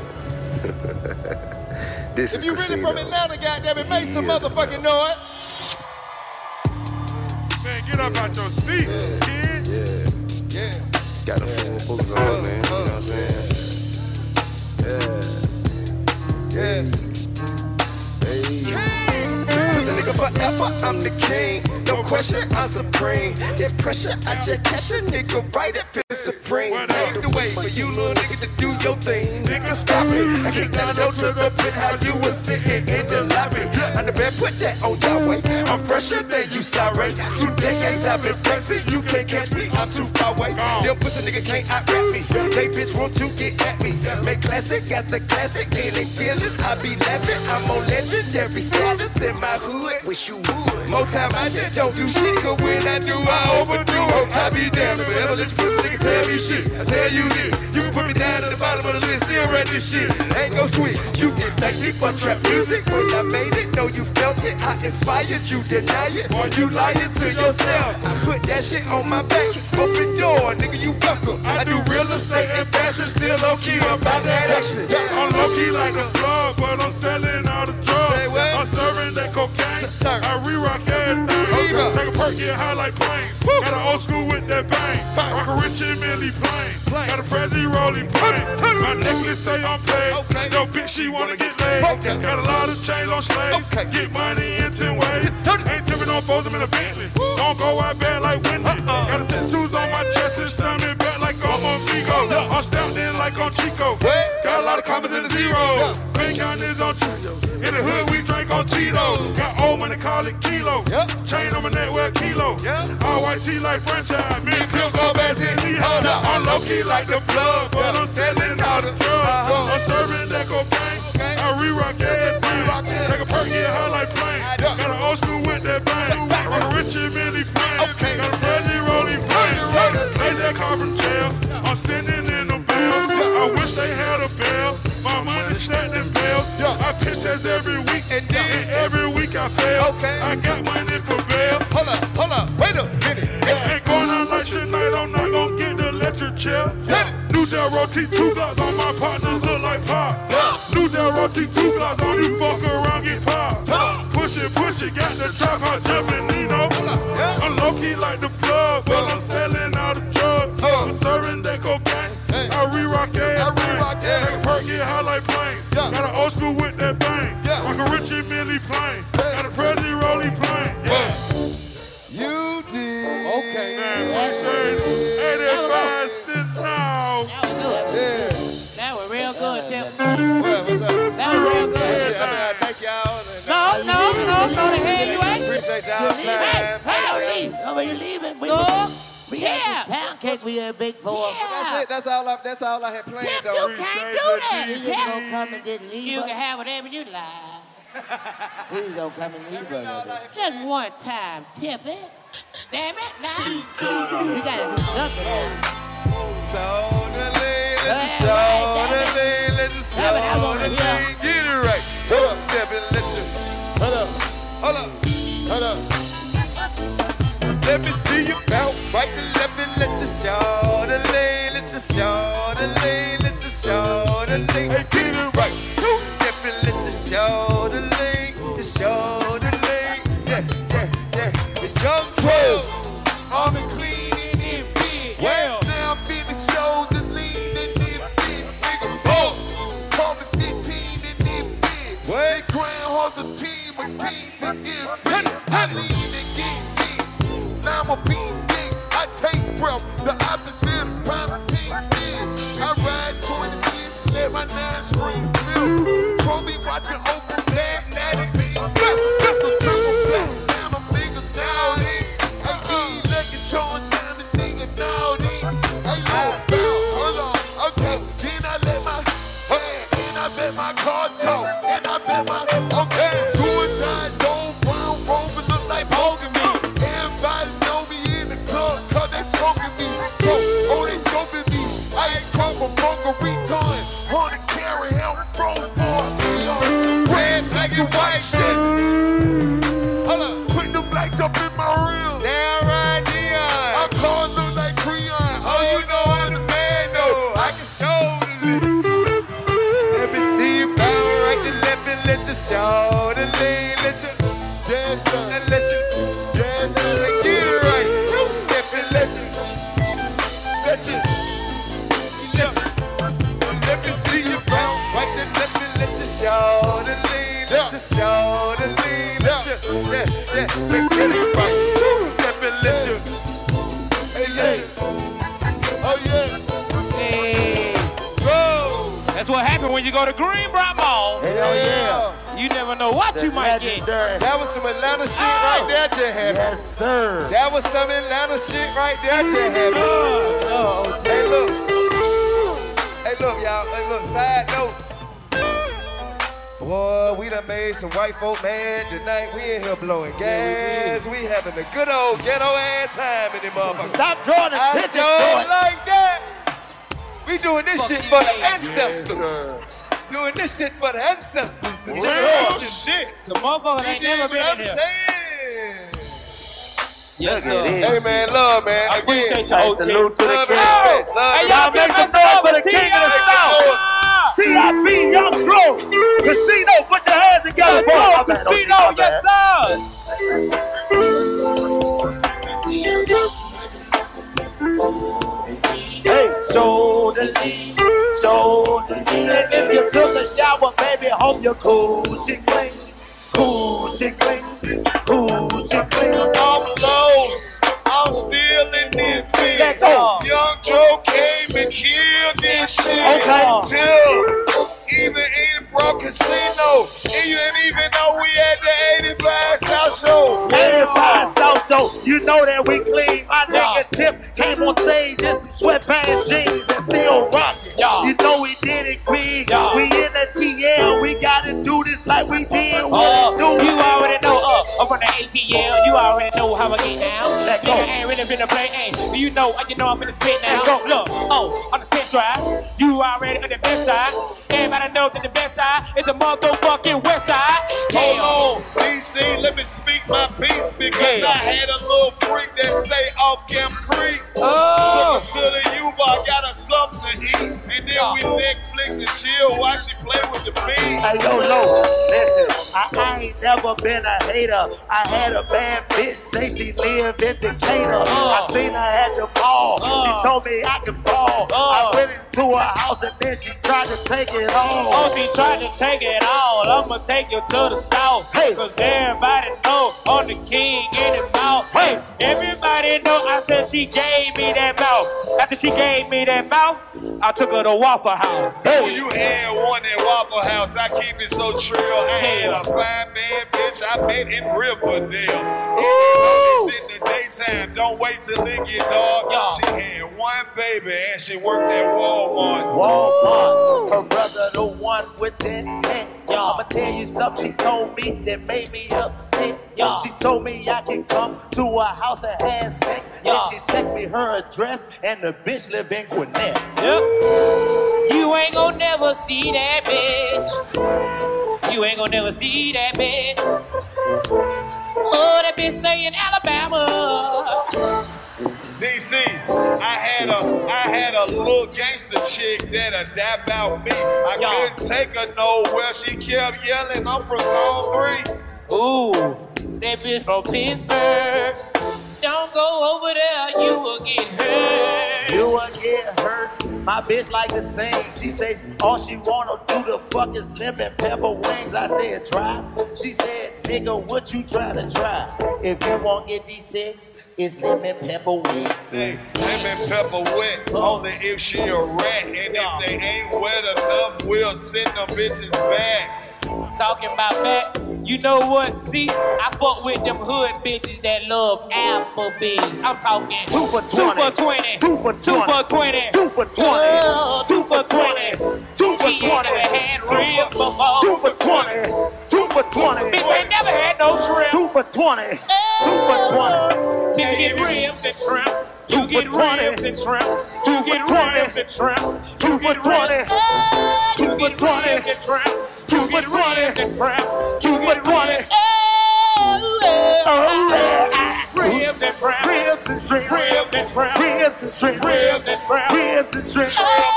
This If is you really Casino. from Atlanta, goddamn, make some Yeah. motherfucking noise. Man, get up out your seat, kid. Yeah. Got a full boots on, man. You know what I'm saying? Yeah. Yeah. Hey. Cause in the nigga forever, I'm the king. No question, I'm supreme. It's pressure, I just catch a nigga right at Fifth Supreme. Pave the way for you little niggas to do your thing. Nigga, stop it. I can't let it no to the pit how you was sitting in the lobby. I'm the best, put that on your way. I'm fresher than you, sorry. Two decades I've been flexing. You can't catch me, I'm too far away. Them pussy nigga can't out-rap me. They bitch want to get at me. Make classic, got the classic. Ain't it feelings? I be laughing. I'm on legendary status in my hood. Wish you would. More time I just don't do shit. Cause when I do, I overdo it. I be damned if I ever let you pussy nigga tell me shit. I tell you this. You can put me down at the bottom of the list. Still run this shit. Ain't no sweet. You get thank me for trap music. When I made it, know you felt it. I inspired you, deny it. Or you lying to yourself. I put that shit on my back. Open door, nigga, you welcome. I do real estate and fashion. Still low key about that action. I'm low key like a plug, but I'm selling all the drugs. I'm serving that cocaine. I re-rock everything. Take a perk, get high like planes. Got an old school with that bang. Rock a rich and Millie plane. Got a Prezi rolling plane. My necklace say I'm paid. Yo, bitch, she wanna get laid. Got a lot of chains on slaves. Get money in ten ways. Ain't tipping on foes, I'm in a Bentley. Don't go out bad like Wendy. Got a tattoos on my chest and stomach back like I'm on Vigo. I'm stamped in like on Chico. Got a lot of commas in the zeros. Bank count is on Cheetos. In the hood, we drink on Tito's. Got old money, call it kilo. Chain on my neck, wear kilo. All white tee like franchise. Me and Pimp go back in the house. I'm low key like the plug, but I'm selling all the drugs. I'm serving that cocaine. I re-rock everything. Take a perk, get high like plane. Got an old school with that bang. Rock a rich and Millie plane. Got a Prezi rolling plane. Lay that car from jail. I'm sending in them bills. I wish they had a bill. My money stacked in bills. I pitch test every week, and every week I fail. I got money for bail. Hold up, hold up, wait a minute. Ain't going out like shit night, I'm not gonna get the electric chair. New Del Roti, two blocks on my partners look like pop. New Del Roti, two blocks on you, fuck around, get pop. Push it, push it, got the drop, I'm jumping, Nino. I'm low key like the plug, but I'm selling all the drugs. I'm serving that cocaine. I re-rock everything. Take a perk, get high like planes. Got an old school with that bang. Rock a Richie Millie plane. Got a Prezi rolling plane. Yeah. You did. Okay. Man, my shirt eighty-five cents now. That was good. Yeah. That was real good, Chip. What, what's up? That was real good. Yeah, I mean, I thank y'all. No, no, no, no, the hell you ain't. Appreciate y'all time. Hey, Hey, leave. No, you leaving. We, Go. we Yeah. had pound cake we had big for. That's it. That's all I. That's all I had planned. Chip, though. you can't do that, You just Chip. gonna come and just leave You us? can have whatever you like. Who you gonna come and leave us? Just one time, Tip it. Damn it, now. We gotta do something now. So the lean, let Hey, the show, hey, the damn lean, let the Damn it, show, I wanna the hear. lean. Get it right. Hold up, step and let you. Hold up, Hold up. hold up. Let me see you bounce right and left and let you show the lean, let you show the lean, let you show the lean. Hey, get it right. Two step and let you show the lean, you show the lean. Yeah, yeah, yeah. The young twelve, All the clean and in big. Well. Now I'm finna show the lean and in big. Nigga, boom. Call me fifteen and in big. What? They grand horse a team of kings and give big. I lean and get big. Now I'm a beat big. I take breath. The opposite of prime team big. I ride twenty minutes, let my nine scream fill. Probably watching open black natty beat. Just a triple black. Now I'm niggas nowadays. Hey, these lucky John Diamond niggas nowadays. Hey, yo, bow, hold on. Okay, then I let my, hey, then I bet my car talk. Then I bet my, okay, suicide, gold, brown, rover, look like Hogan me. Everybody know me in the club, cause they smoking me. So, oh, they scoping me. I ain't come from Bunker Retard. Hunter carry help, bro, boy. Red, black, and white shit. hold up. Put them lights up in my reel. Now right Dion. My car look like Creon. Oh, you know I'm the man though. I can show the lean. Let me see you bounce right and left and let you show the lean. Let you, Yes, sir. and let you, Yes, sir. and get it right. Two step and let you, let you, let you. Let me see you bounce right and left and let you show the lean. Let you show the lean. Let you, yeah, yeah. Let's get it right. Two-step and let you. Hey, let you. Oh, yeah. Hey. Go. That's what happened when you go to Greenbrier Mall. Hell yeah. You never know what The you might get. legendary. That was some Atlanta shit Oh. right there, just happened. Yes, sir. That was some Atlanta shit right there, just happened. Oh, Hey, look. Hey, look, y'all. Hey, look, side note. Boy, we done made some white folk mad tonight. We in here blowing gas. We having a good old ghetto ass time in the motherfucker. Stop drawing I attention sure to it. like that. We doing this Fuck shit you, for the yeah. ancestors. Doing this shit for the ancestors. The Oh, generation. shit. the motherfucker You ain't dig never what been I'm in here. saying? Yes, Look at sir. this. Hey, man, love, man. I appreciate Again, you, Hey, O G. salute to the love and king. respect. Love Hey, and y'all Y'all make make some noise for the king of the south. T I P, Young Crow. Casino, put your hands together. Boy, my bad, O G, Casino, my yes, bad. Hey, shoulder lean, shoulder lean. And if you took a shower, baby, hope you're cool, chick clean, cool, chick clean, cool, chick clean. I'm lost. I'm still in this bitch. Let go. Young Joe came and killed this shit. Okay. Till even in Brook Casino, and you didn't even know we had the eighty-five South Show. eighty-five South Show, you know that we clean. My nigga Tip came on stage in some sweatpants, jeans, and still rockin'. You know we did it big. We in the T L, we gotta do this like we did what Uh, we do. you already know, uh, I'm from the A T L, you already know how I get down. Let go. Nigga ain't really finna play, ain't. You know, you know I'm finna spit now. Look, oh, on the fifth drive, you already on the best side. Everybody know that the best side is the motherfucking west side. Yeah. Hold on, D C, let me speak my piece because Yeah. I had a little freak that stay off Camp Creek. Oh. Took her to the U-Bar, got her something to eat, and then we Netflix and chill while she play with the beat. Hey, yo, Lo, listen, I, I ain't never been a hater. I had a bad bitch say she lived in Decatur. I seen her at the mall. She told me I could ball. I went into her house and then she tried to take it all. Oh, she tried to take it all. I'ma take you to the south. Hey. Cause everybody know on the king in his mouth. Hey, everybody know I said she gave me that mouth. After she gave me that mouth, I took her to Waffle House. Oh, you had one at Waffle House. I keep it so trill. I had a five-man bitch I met in Riverdale. Ooh. Shit in the daytime. Don't wait till it get dark. Yeah. She had one baby and she worked at Walmart. Walmart, her brother the one with that tent. I'ma tell you something she told me that made me upset. Yeah. She told me I can come to her house and have sex. Yeah. And she text me her address and the bitch live in Gwinnett. Yep. You ain't gonna never see that bitch. You ain't gonna never see that bitch. Oh, that bitch stay in Alabama. D C, I had a I had a little gangster chick that'll dap out me. I Yeah. couldn't take her nowhere. She kept yelling, I'm from Zone three. Ooh, that bitch from Pittsburgh. Don't go over there, you will get hurt. You will get hurt. My bitch like to sing. She says all she wanna do the fuck is lemon pepper wings. I said try. She said, nigga, what you trying to try? If you want get these six, it's lemon pepper wings. Hey, lemon pepper wet, only if she a rat. And if they ain't wet enough, we'll send them bitches back. Talking about that, you know what? See, I fuck with them hood bitches that love Applebee's. I'm talking Two for two twenty. for twenty, Two for two for twenty, Two for twenty. Oh, two for twenty, Two for she ain't never twenty. had ribs before. Two for twenty. Two for twenty. Bitch ain't never had no shrimp. Two for twenty. Two for twenty. Bitch get ribs and shrimp. Two You get for twenty. ribs and shrimp. Two You for get twenty. ribs and shrimp. Two for twenty. You Two for get twenty. ribs and shrimp. Two You for get twenty. ribs and shrimp. Two for twenty. Ribs and shrimp. Ribs and shrimp. Ribs and shrimp. Ribs and shrimp. Ribs and shrimp. Ribs and shrimp.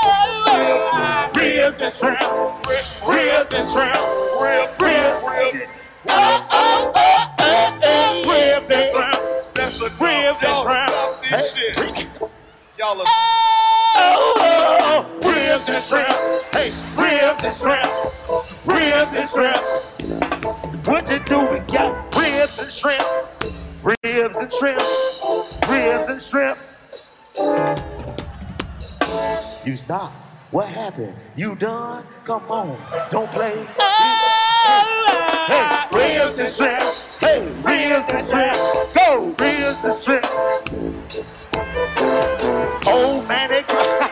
Ribs and shrimp. Ribs and shrimp. Ribs, ribs, ribs. Ribs and shrimp. That's a Ribs and Y'all shrimp. stop this shit. Y'all are Oh, Ribs and shrimp. hey, Ribs and shrimp. Ribs and shrimp. what you do? We got ribs and shrimp, ribs and shrimp, ribs and shrimp. You stop. What happened? You done? Come on, don't play. Hey, ribs and shrimp. Hey, ribs and shrimp. Go, ribs and shrimp. Oh man, they cry.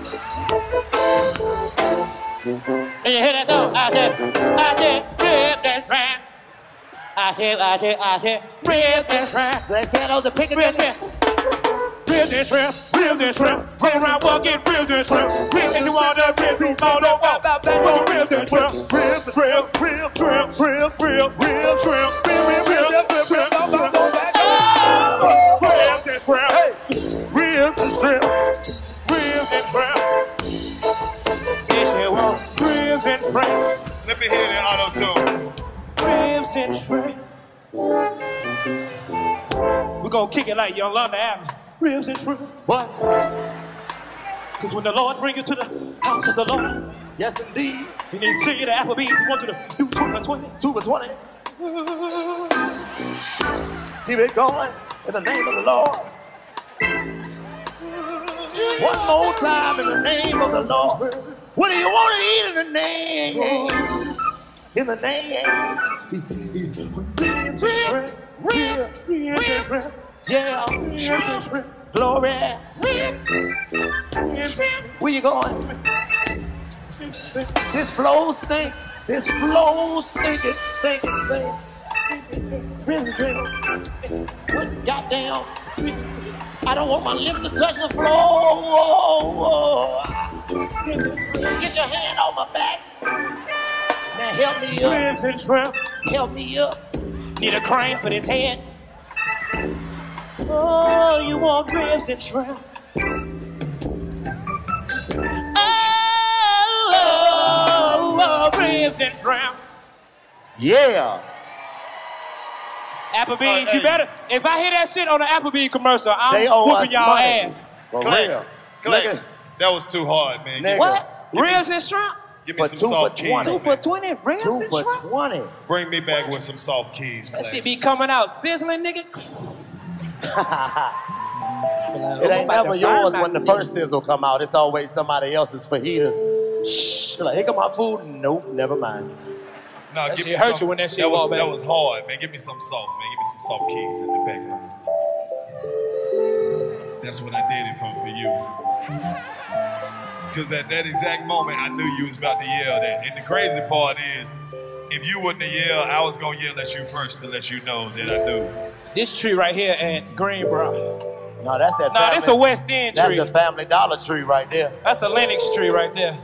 And you hear that though? I said, I said, ribs and shrimp. I said, I said, I said, ribs and shrimp. They said those are picking ribs and Ribs and shrimp, ribs and shrimp, go around walking, ribs and shrimp, ribs and you want the ribs, you know the walk, that back on ribs and shrimp, ribs, shrimp, ribs, shrimp, shrimp, ribs, ribs, shrimp, ribs, ribs, ribs, shrimp, ribs and shrimp, ribs and shrimp, ribs and shrimp. Yes, you want ribs and shrimp. Let me hear that auto tune. Ribs and shrimp. We're gonna kick it like Yolanda Avenue. Ribs and shrimp. What? Because when the Lord bring you to the house of the Lord, yes indeed, and they see you at Applebee's, he wants you to do two for twenty. Two for twenty. Keep it going in the name of the Lord. One more time in the name of the Lord. What do you want to eat in the name? In the name. Ribs, ribs, ribs, ribs. Yeah, glory. Where you going? This flow stink. This flow stink. It stink. It stink. What goddamn? I don't want my lips to touch the floor. Get your hand on my back. Now help me up. Ribs and shrimp. Help me up. Need a crane for this head. Oh, you want ribs and shrimp. Oh, oh, oh, ribs and shrimp. Yeah. Applebee's, Uh, hey. you better. If I hear that shit on the Applebee's commercial, I'm They owe whooping us y'all money. ass. Clex, Clex, that was too hard, man. Give me- What? Ribs and shrimp? Give me For some two soft for keys. twenty. Two for twenty ribs Two and for shrimp? twenty. Bring me back with some soft keys, That Clex. shit be coming out sizzling, nigga. It ain't never yours when the first sizzle come out. It's always somebody else's fajitas. Shh. Like, here come my food. Nope, never mind. No, That give shit me hurt some, you when that shit that was, walk back. that was hard, man. Give me some soft, man. Give me some soft keys in the background. That's what I did it for for you. Because at that exact moment, I knew you was about to yell that. And the crazy part is, if you wouldn't have yelled, I was gonna yell at you first to let you know that I knew. This tree right here at Greenboro. No, that's that. No, family, this a West End That's tree. the Family Dollar tree right there. That's a Lennox tree right there.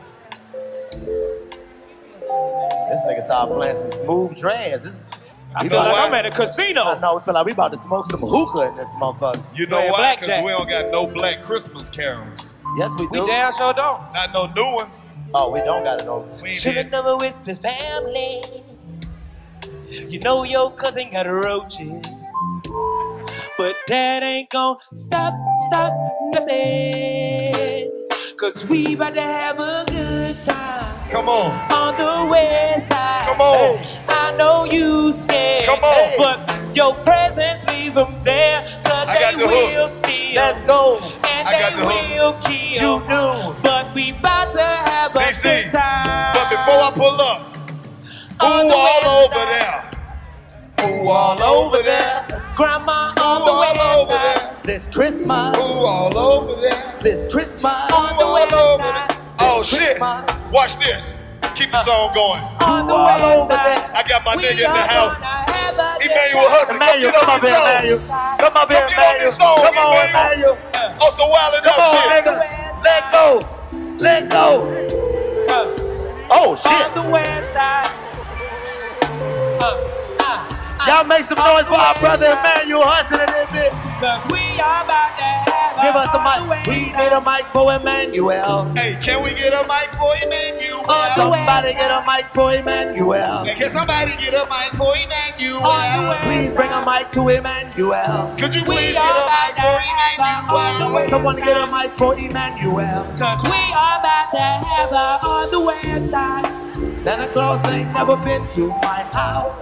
This nigga started playing some smooth jazz. This, I we feel about- like I'm at a casino. I know. We feel like we about to smoke some hookah in this motherfucker. You know Playing why? Because blackjack. we don't got no black Christmas carols. Yes, we We do. damn sure don't. Not no new ones. Oh, we don't got it no. We ain't Should've did. never with the family. You know your cousin got roaches. But that ain't gon' stop, stop nothing. Cause we about to have a good time. Come on. On the west side. Come on. Hey, I know you scared. Come on. But your presence leave them there. Cause I they got the hook. will steal. Let's go. And I got they the hook. will kill. You do. But we about to have a D C, good time. but before I pull up, On who the all west over side. there? Who all over there? Grandma Who on the all west over side. there? This Christmas. Who all over there? This Christmas. On Who the all west over side. there? Oh This shit! Christmas. Watch this. Keep the song going. On the all west over side. there. I got my We nigga in the are house. gonna have a good Emmanuel time. Hudson, come Emmanuel, get come on up here, this song. Emmanuel. Come up here, Come get on this Emmanuel. song, Come on, Emmanuel. Emmanuel. Oh, some wild Come enough on, shit. nigga. Let go. Let go. Uh, Oh, On shit. the west side. Uh, uh, uh, Y'all make some noise for our brother Emmanuel Hudson in this bitch. Cause we are about to have Give us a on the mic. west We side. need a mic for Emmanuel. Hey, can we get a mic for Emmanuel? On the Somebody west get a mic for Emmanuel. Hey, can somebody get a mic for Emmanuel? On the west Please bring a mic to Emmanuel. Could you We please get are a about mic to for have on the Emmanuel? west Someone get a side. mic for Emmanuel. Cause we are about to have her on the west side. Santa Claus ain't never been to my house.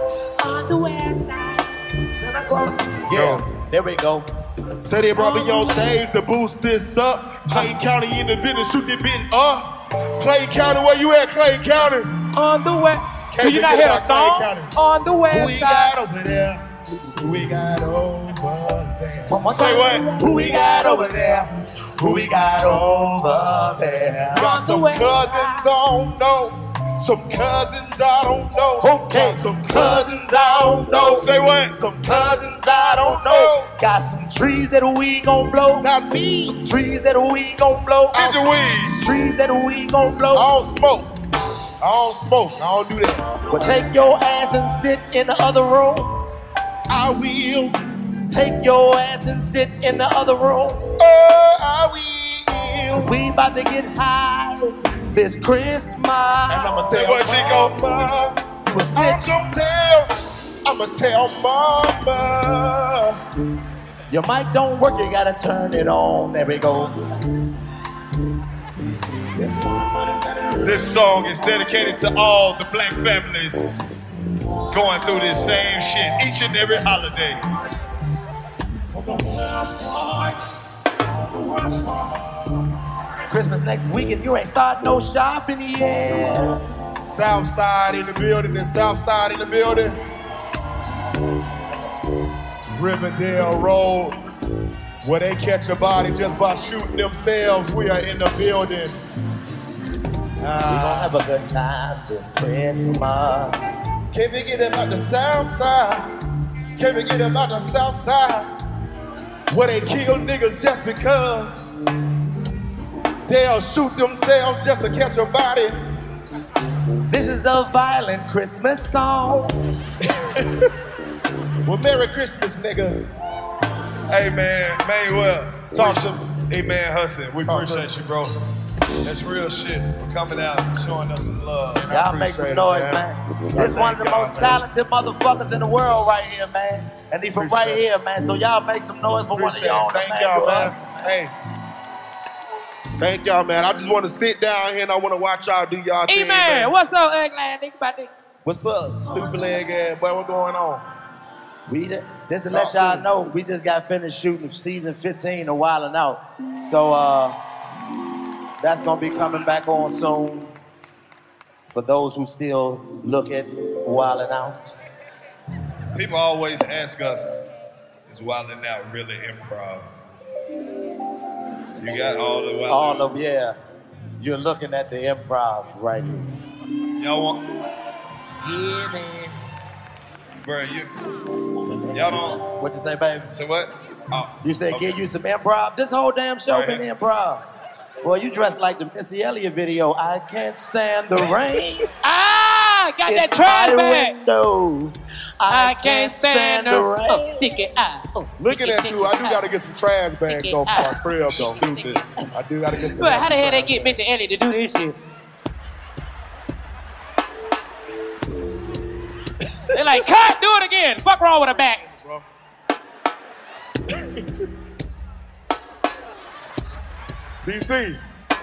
on the west side. Santa Claus. Yeah, there we go. Say they brought me on stage to boost this up. Clay County in the business, shoot this bitch up. Clay County, where you at, Clay County? On the west. Can't Did you not hear the song? On the west Who we side. got over there? Who we got over there? One more Say time. what? Who we got over there? Who we got over there? Got some cousins I don't know. Some cousins I don't know. Okay. Some cousins I don't know. Say what? Some cousins I don't know. Got some trees that we gon' blow. Not me. Some trees that we gon' blow. Get your weeds. Trees that we gon' blow. I don't smoke. I don't smoke. I don't do that. Well, take your ass and sit in the other room. I will. Take your ass and sit in the other room. Oh, I will. We about to get high this Christmas. And I'ma tell what Chico. I'm gonna tell. I'ma tell mama. Your mic don't work, you gotta turn it on. There we go. This song is dedicated to all the black families going through this same shit each and every holiday. Christmas next week and you ain't starting no shopping yet. South side in the building, and South side in the building. Riverdale Road, where they catch a body just by shooting themselves. We are in the building. We gon' have a good time this Christmas. Can't forget about the South side. Can't forget about the South side, where they kill niggas just because they'll shoot themselves just to catch a body. This is a violent Christmas song. Well, Merry Christmas, nigga. Hey man, Manuel, talk to Hey man, Hudson, we appreciate you, bro. That's real shit for coming out and showing us some love. Y'all make some noise, man. This is one of the most talented motherfuckers in the world right here, man. And he from right here, man. So y'all make some noise for one of y'all. Thank y'all, man. Hey. Thank y'all, man. I just want to sit down here and I want to watch y'all do y'all thing, E-Man, man. what's up, Eggland? Think about it. What's up, stupid leg ass boy? What going on? We did, just to let y'all know, we just got finished shooting season fifteen of Wildin' Out. So uh, that's gonna be coming back on soon. For those who still look at Wildin' Out. People always ask us, is Wildin' Out really improv? You got all the Wildin' All of, yeah. You're looking at the improv right here. Y'all want? Yeah, man. Bro, you, y'all don't. What you say, baby? Say what? Oh, You said okay. give you some improv. This whole damn show Right been here. improv. Boy, you dressed like the Missy Elliott video. I can't stand the rain. Ah, got that It's trash my bag. window. I, I can't stand the rain. Oh, dick it out. Oh, Looking dick at it, you, I dick do it gotta out. get some trash bags Dick it though for my out. crib though. Stupid. I do gotta get some. But how the hell they trash get Missy Elliott to do this shit? They like, cut, do it again. Fuck wrong with her back. D C.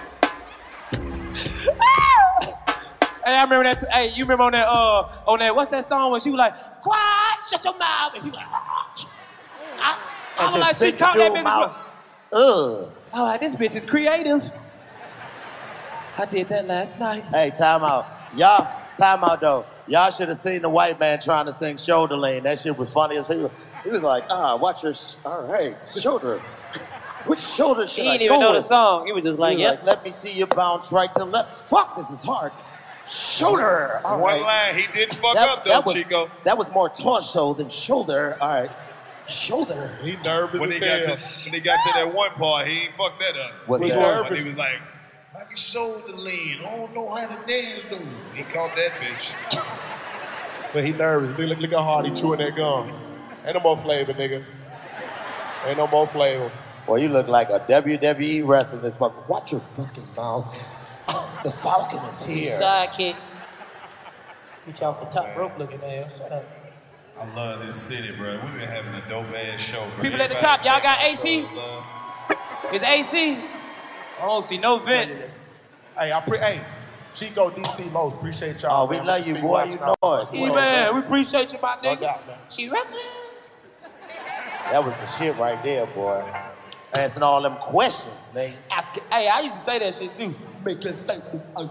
Hey, I remember that. Hey, you remember on that? Uh, on that. What's that song when she was like, "Quiet, shut your mouth," and she was like, I, I was like, she caught that bitch. Ugh. Oh, like, this bitch is creative. I did that last night. Hey, time out. Y'all, time out though. Y'all should have seen the white man trying to sing Shoulder Lean. That shit was funny as hell. He was like, ah, watch your, sh- all right, shoulder. Which shoulder should He I didn't even go know the with? song. He was just like, He was yep. like, let me see you bounce right to left. Fuck, this is hard. Shoulder. All One right. line, he didn't fuck That- up though, that was, Chico. That was more torso than shoulder. All right. Shoulder. He nervous When he as got hell. to when he got to that one part, he ain't fucked that up. What's he that? When Nervous. he was like, I can shoulder lean. I don't know how to dance though. He caught that bitch. But he nervous. Look, look, look how hard he chewing that gum. Ain't no more flavor, nigga. Ain't no more flavor. Boy, you look like a W W E wrestler. This fucking. Watch your fucking mouth. The Falcon is here. Sidekick. Get y'all for top rope looking ass. Shut up. I love this city, bro. We've been having a dope ass show, bro. People at the Everybody top, y'all got making A C? shows, love. It's A C. I don't see no vents. Hey, I pre- hey, Chico, D C, Most, appreciate y'all. Oh, we man. love you, Keep boy. watching You out. know us. E man, we appreciate you, my No nigga. doubt, man. She reckon. That was the shit right there, boy. Answering all them questions, nigga. Ask it. Hey, I used to say that shit too. Make us think we I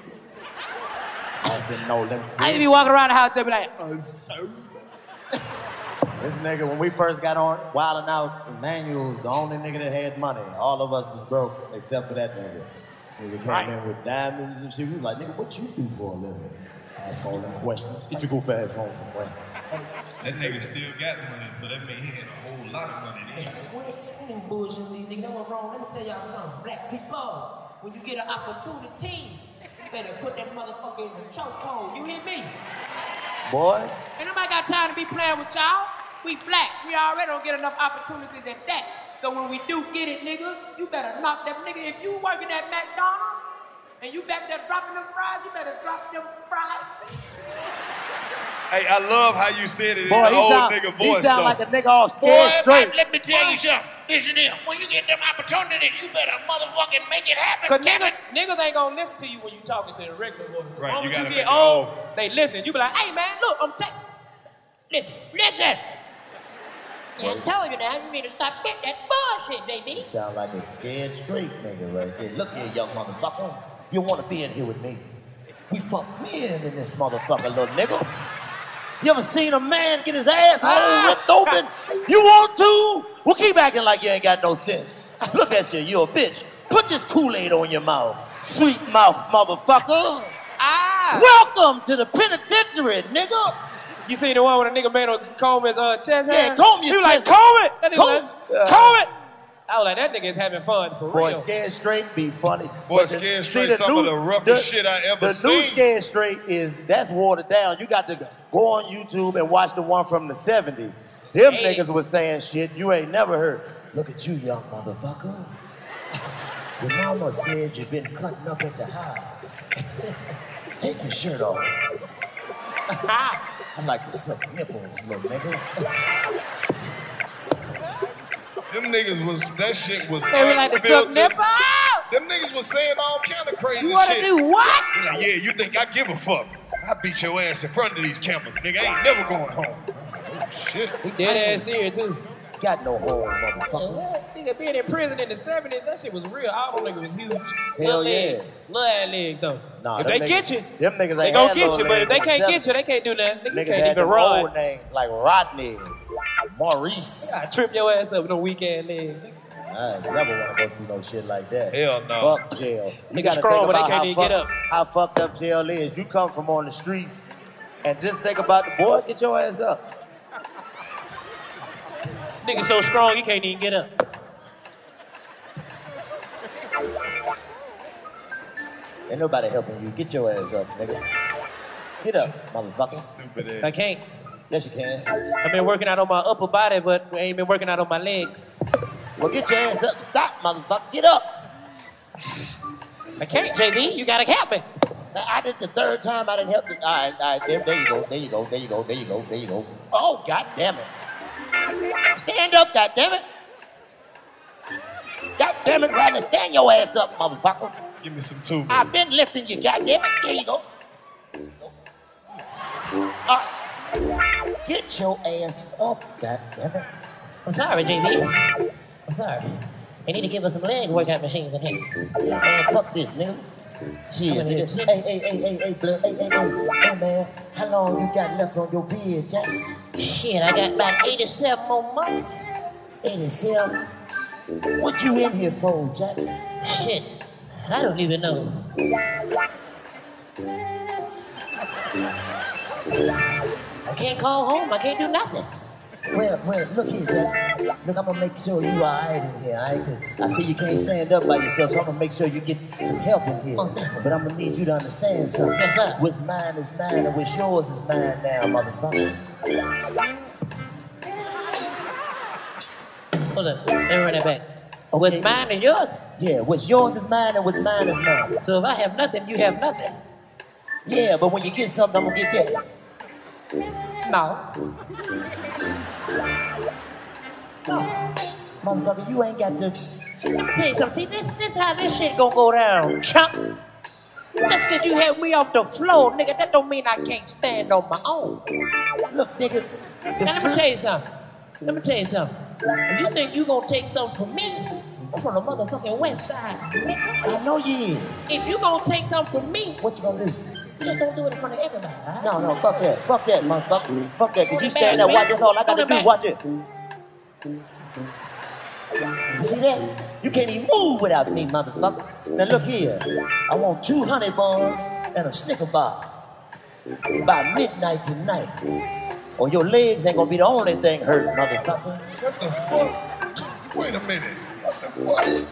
didn't know them. I used to be walking around the house and be like, This nigga, when we first got on Wildin' Out, Emmanuel was the only nigga that had money. All of us was broke, except for that nigga. So we came Right. in with diamonds and shit. We was like, nigga, what you do for a living? Ask all them questions. Get your goof ass home somewhere. That nigga still got money, so that means he had a whole lot of money then. We ain't bullshit these niggas. That was wrong. Let me tell y'all something. Black people, when you get an opportunity, you better put that motherfucker in the chokehold. You hear me? Boy, ain't nobody got time to be playing with y'all. We black. We already don't get enough opportunities at that. So when we do get it, nigga, you better knock them nigga. If you working at McDonald's and you back there dropping them fries, you better drop them fries. Hey, I love how you said it in boy, the he old sound, nigga he voice, sound though. like a nigga all scared straight. let me tell you something. Listen here. When you get them opportunities, you better motherfucking make it happen. Cause niggas, niggas ain't gonna listen to you when you talking to the regular voice. Right, Once you you, gotta get make it old, old. they listen. You be like, hey man, look, I'm taking. Listen, listen. Yeah, I told you now. You need to stop with that bullshit, baby. Sound like a scared straight nigga right there. Look here, young motherfucker. You want to be in here with me? We fuck men in this motherfucker, little nigga. You ever seen a man get his ass all ripped open? You want to? Well, keep acting like you ain't got no sense. Look at you, you a bitch. Put this Kool-Aid on your mouth. Sweet mouth motherfucker. Ah. Welcome to the penitentiary, nigga. You seen the one when a nigga made on comb his uh, chest hair? Yeah, comb your You like, chest. comb it. That nigga Comb- like, Uh, comb it. I was like, that nigga is having fun for Boy, real. Scared Straight be funny. Boy, But the- Scared see, Straight, the some new- of the roughest the- shit I ever The seen. new Scared Straight is, that's watered down. You got to go on YouTube and watch the one from the seventies. Them Hey. niggas was saying shit you ain't never heard. Look at you, young motherfucker. Your mama said you've been cutting up at the house. Take your shirt off. I like to suck nipples, little nigga. Them niggas was, that shit was They were like the unfiltered. suck nipple. Them niggas was saying all kind of crazy You wanna shit. do what? They're like, yeah, you think I give a fuck? I beat your ass in front of these cameras, nigga. I ain't never going home. Oh, shit. He dead ass here too. Got no hole, motherfucker. Nigga being in prison in the seventies, that shit was real. All them niggas was huge. Hell Little yeah. legs. Little ass legs though. Nah, if them they niggas- get you, them niggas they ain't gon' had get little you. But if legs they in the can't get seventies. you, they can't do nothing. Nigga, you Niggas can't had even them run. old names like Rodney, Maurice. I trip your ass up with no weak ass legs. I never want to go through no shit like that. Hell no. Fuck jail. You Niggas gotta strong, think but they about can't how, even fuck, get up. how fucked up jail is. You come from on the streets and just think about the boy, get your ass up. Nigga so strong, he can't even get up. Ain't nobody helping you. Get your ass up, nigga. Get up, motherfucker. Stupid ass. I can't. Yes, you can. I've been working out on my upper body, but I ain't been working out on my legs. Well, get your ass up. Stop, motherfucker. Get up. I can't, J B. You gotta help me. I did the third time I didn't help you. All right, all right. There, there you go. There you go. There you go. There you go. There you go. Oh, God damn it. Stand up, God damn it. God damn it, Rodney. Stand your ass up, motherfucker. Give me some too. I've been lifting you, God damn it. There you go. Uh, get your ass up, God damn it. I'm sorry, J B. I'm sorry. They need to give us some leg workout machines in here. Yeah, man, fuck this, nigga. Shit, nigga. Hey, hey, hey, hey, hey, blood. Hey, hey, hey. Hey, man. How long you got left on your beard, Jack? Shit, I got about eighty-seven more months. eighty-seven? What you in here for, Jack? Shit, I don't even know. I can't call home. I can't do nothing. Well, well, look here, Jack. Look, I'm gonna make sure you all right in here, all right? 'Cause I see you can't stand up by yourself, so I'm gonna make sure you get some help in here. But I'm gonna need you to understand something. Yes, sir. What's mine is mine, and what's yours is mine now, motherfucker. Hold on, let me run that back. What's mine is yours? Yeah, what's yours is mine, and what's mine is mine. So if I have nothing, you have nothing. Yeah, but when you get something, I'm gonna get that. No. Motherfucker, you ain't got the... Tell you something. See, this, this how this shit gonna go down, chunk. Just cause you had me off the floor, nigga, that don't mean I can't stand on my own. Look, nigga, now let me tell you something. Let me tell you something. If you think you gonna take something from me, I'm from the motherfucking west side, nigga. I know you is. If you gonna take something from me, what you gonna do? Just don't do it in front of everybody, huh? No, no, fuck that. Fuck that, motherfucker. Fuck that. Cause you stand there, watch this, all I gotta do, watch it. You see that? You can't even move without me, motherfucker. Now look here. I want two honey buns and a Snicker bar by midnight tonight. Or your legs ain't gonna be the only thing hurt, motherfucker. What the fuck? Wait a minute. What the fuck?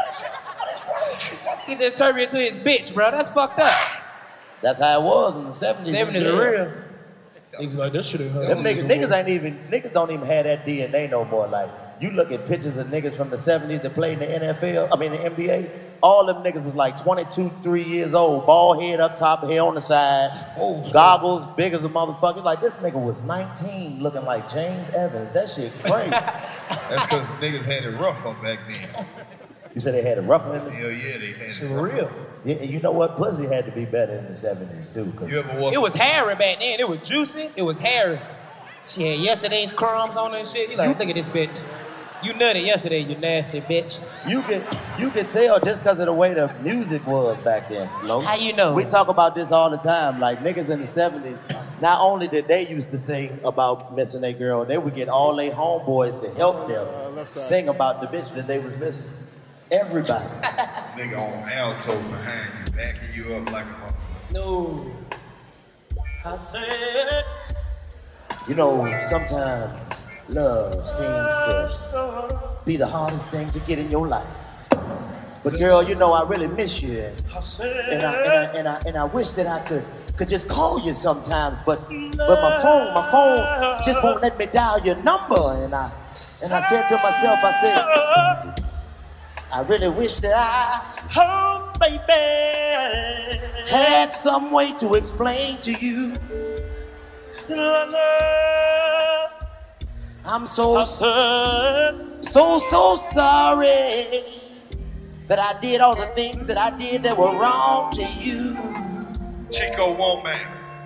He just turned me into his bitch, bro. That's fucked up. That's how it was in the seventies. seventies are real. Niggas like, that shit ain't hurt. Them niggas, niggas ain't even, niggas don't even have that D N A no more. Like, you look at pictures of niggas from the seventies that played in the N F L, I mean the N B A, all them niggas was like twenty-two, three years old, bald head up top, hair on the side, oh, goggles, big as a motherfucker. Like, this nigga was nineteen, looking like James Evans. That shit crazy. That's because niggas had it rough up back then. You said they had a rough in this? Hell yeah, they had it For rough. real. Yeah, and you know what? Pussy had to be better in the seventies too. You ever walk It was hairy back then. It was juicy. It was hairy. She had yesterday's crumbs on her and shit. You like, look at this bitch. You nutted yesterday, you nasty bitch. You could you could tell just because of the way the music was back then. Lo. How you know? We talk about this all the time. Like niggas in the seventies, not only did they used to sing about missing their girl, they would get all their homeboys to help them sing about the bitch that they was missing. Everybody. Nigga on alto behind you, backing you up like a motherfucker. No. I said. You know, sometimes love seems to be the hardest thing to get in your life. But girl, you know I really miss you, and, and, I, and, I, and, I, and I wish that I could could just call you sometimes. But but my phone, my phone just won't let me dial your number. And I and I said to myself, I said, I really wish that I, oh baby, had some way to explain to you. I'm so so so sorry that I did all the things that I did that were wrong to you. Chico Womack.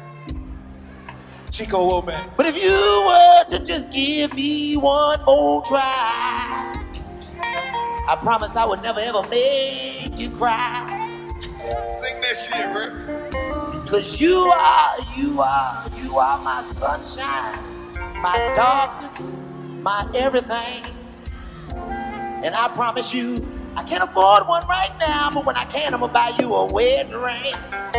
Chico Womack. But if you were to just give me one more try, I promise I would never ever make you cry. Sing that shit, bro. Cause you are, you are, you are my sunshine, my darkness, my everything. And I promise you, I can't afford one right now, but when I can, I'm gonna buy you a wedding ring.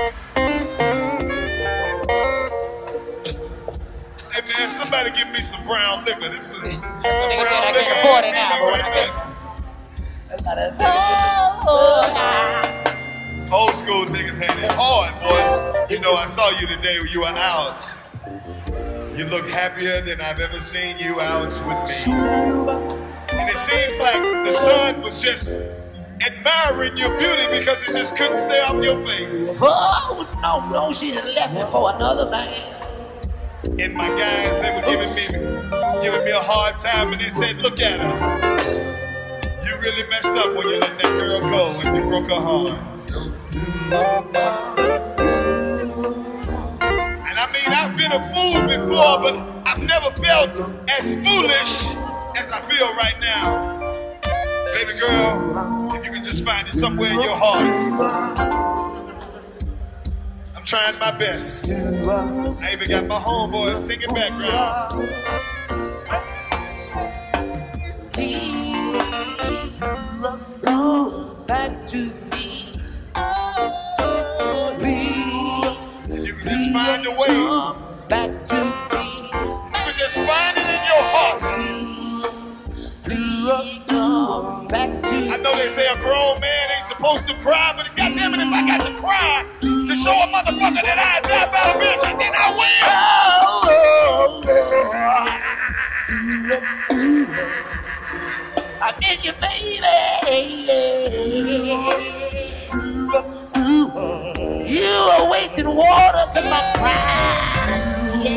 Hey man, somebody give me some brown liquor. This is some brown I liquor. can't afford it now, but when I Right can. there. Old school niggas had it hard, boy. You know, I saw you today when you were out. You look happier than I've ever seen you out with me. And it seems like the sun was just admiring your beauty because it just couldn't stay off your face. Oh, no, no, she done left me for another man. And my guys, they were giving me giving me a hard time, and they said, look at her. You really messed up when you let that girl go and you broke her heart. And I mean, I've been a fool before, but I've never felt as foolish as I feel right now. Baby girl, if you can just find it somewhere in your heart. I'm trying my best. I even got my homeboy singing background. Come back to me. Oh, please. You can just find a way. Back to me. You can just find it in your heart. Please come back to me. I know they say a grown man ain't supposed to cry, but goddamn it, if I got to cry to show a motherfucker that I die by a bitch, then I will. I miss you, baby. You are wasting water to my pride.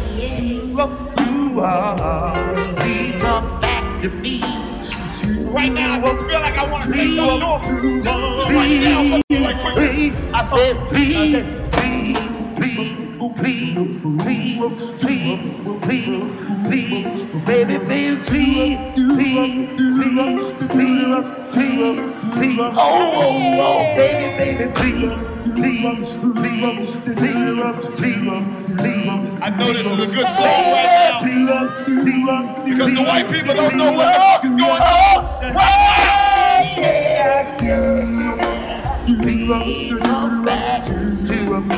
Please come back to me. Right now, I just feel like I want to say something to him. Just right now, but right quick. I please, please, please, please, please, please, please, please, baby, baby, please, please, please, please, please, please, oh, oh, oh, baby, baby, please, please, please, please, please, please. I know this is a good song right now because the white people don't know what the fuck is going on. Right Please come back to me.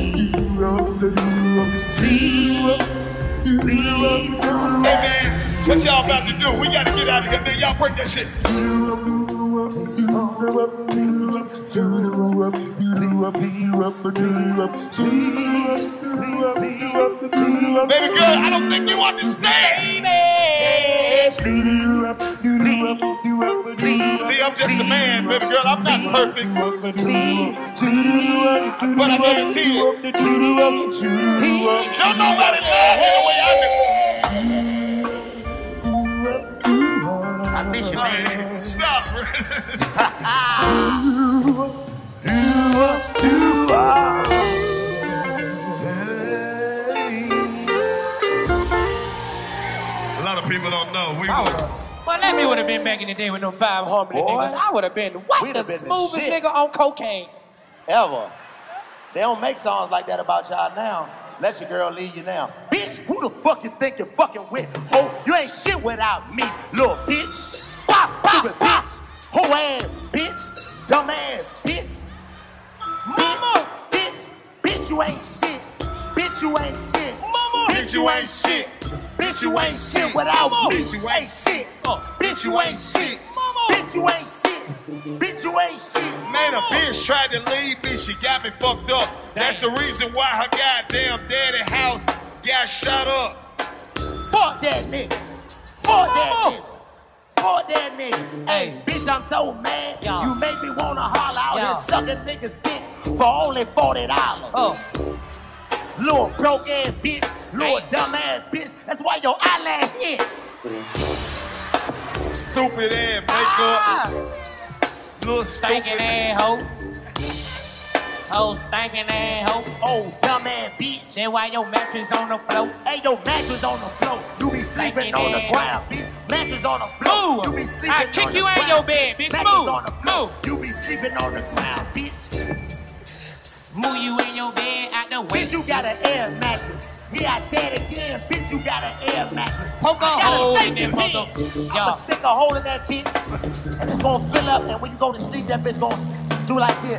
Please, please. Hey man, what y'all about to do? We gotta get out of here, man. Y'all break that shit. Baby girl, I don't think you understand. See, I'm just a man, baby girl. I'm not perfect. But I guarantee you, don't nobody love me the way I do. I miss you, man. Stop, A lot of people don't know. We was. Well, let me would have been back in the day with them five harmony Boy, niggas. I would have been what we'd the have been the smoothest shit. nigga on cocaine. Ever. They don't make songs like that about y'all now. Let your girl leave you now. Bitch, who the fuck you think you're fucking with? Ho, you ain't shit without me, little bitch. Pop, pop, bitch. Ho ass, bitch. Dumb ass, bitch. Mama, bitch. Bitch, you ain't shit. Bitch, you ain't shit. Mama, bitch, you ain't shit. Bitch, you ain't shit without me. Bitch, you ain't shit. Bitch, you ain't shit. Bitch, you ain't shit. Bitch, you ain't shit. Man, a bitch tried to leave me. She got me fucked up. That's the reason why her goddamn daddy house got shot up. Fuck that nigga. Fuck that nigga. Fuck that nigga. Hey, bitch, I'm so mad. You make me wanna holler out Yo. and suck a nigga's dick for only forty dollars. Oh. Little broke ass bitch. Little dumb ass bitch. That's why your eyelash is. Stupid ass makeup. Ah. Little stinking ass hoe. Hoe stinking ass hoe. Oh, dumb ass bitch. Then why your mattress on the floor? Hey, your mattress on the floor. You be sleeping Stinking on the ass. ground, bitch. Mattress on the floor. Move. You be sleeping I on kick the you in ground. your bed, bitch. Mattress Move. on the floor. Move. You be sleeping on the ground, bitch. Move you in your bed out the way. Bitch, you got an air mattress. Yeah, I said it again. Bitch, you got an air mattress. Poke a I got hole a in safety that pin. mother- I'ma Y'all. stick a hole in that bitch, and it's gonna fill up, and when you go to sleep, that bitch gonna do like this.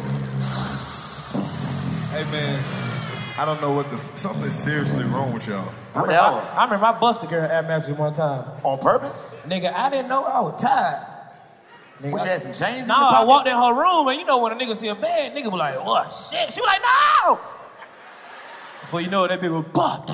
Hey man, I don't know what the something's seriously wrong with y'all. I remember, I, I remember I busted girl at mattress one time. On purpose? Nigga, I didn't know I was tired. Nigga, What, you had some change in No, your I pocket? walked in her room, and you know when a nigga see a bed, nigga be like, oh shit. She was like, no! Before you know it, that bitch was pop.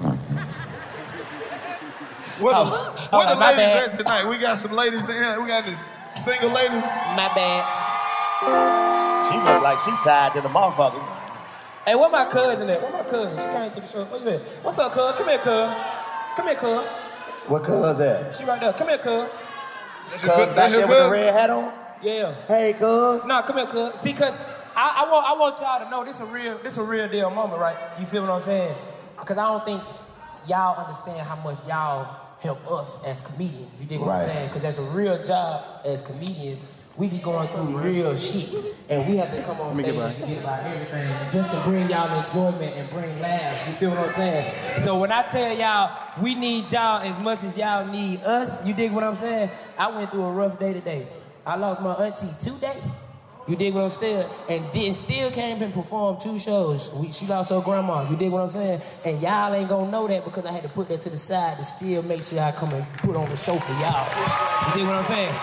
Where the, Oh, where oh, the my ladies bad. at tonight? We got some ladies there. We got this single ladies. My bad. She look like she tired to the motherfucker. Hey, where my cousin at? Where my cousin? She came to the show. Where you at? What's up, cuz? Come here, cuz. Come here, cuz. What cuz at? She right there. Come here, cuz. Cuz back there with the red hat on? Yeah. Hey, cuz. Nah, come here, cuz. See, cuz I, I want I want y'all to know this a real this a real deal moment, right? You feel what I'm saying? Cause I don't think y'all understand how much y'all help us as comedians. You dig what Right. I'm saying? Cause that's a real job as comedians. We be going through real shit, and we have to come on stage and forget about everything just to bring y'all enjoyment and bring laughs. You feel what I'm saying? So when I tell y'all we need y'all as much as y'all need us, you dig what I'm saying? I went through a rough day today. I lost my auntie today. You dig what I'm saying? And did, still came and performed two shows. We, she lost her grandma. You dig what I'm saying? And y'all ain't gonna know that because I had to put that to the side to still make sure I come and put on the show for y'all. You dig what I'm saying?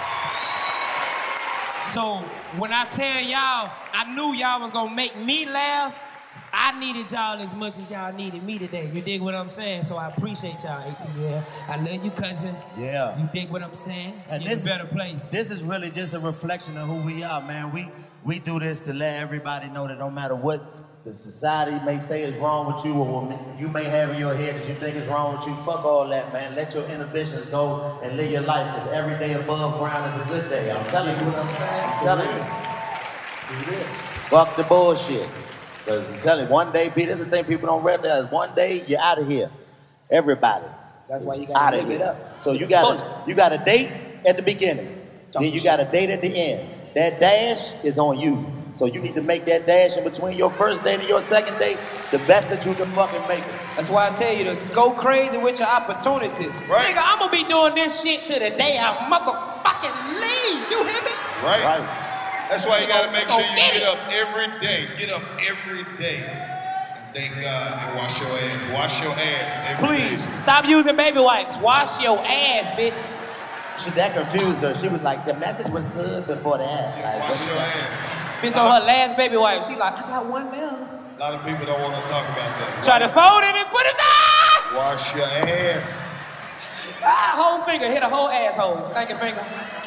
So when I tell y'all, I knew y'all was gonna make me laugh. I needed y'all as much as y'all needed me today. You dig what I'm saying? So I appreciate y'all, A T L. I love you, cousin. Yeah. You dig what I'm saying? And She this in a better place. This is really just a reflection of who we are, man. We we do this to let everybody know that no matter what the society may say is wrong with you or what you may have in your head that you think is wrong with you, fuck all that, man. Let your inhibitions go and live your life, because every day above ground is a good day. I'm telling you what I'm saying. I'm telling you. Fuck the bullshit. Because I'm telling you, one day, Pete, this is the thing people don't realize. One day, you're out of here. Everybody. That's why you Outta gotta live here. it up. So you got a, you got a date at the beginning. Then you got a date at the end. That dash is on you. So you need to make that dash in between your first date and your second date the best that you can fucking make it. That's why I tell you to go crazy with your opportunity. Right. Nigga, I'm gonna be doing this shit to the day I motherfucking leave. You hear me? Right. Right. That's why you gotta make sure you Get get it. up every day. Get up every day. And thank God and wash your ass. Wash your ass every Please, day. stop using baby wipes. Wash your ass, bitch. She that confused her. She was like, the message was good before that. Like, what Wash is your that? ass. Bitch on her last baby wipe. She like, I got one now. A lot of people don't want to talk about that. Try to fold it and put it down. Wash your ass. Ah, whole finger. Hit a whole asshole. Stinking finger.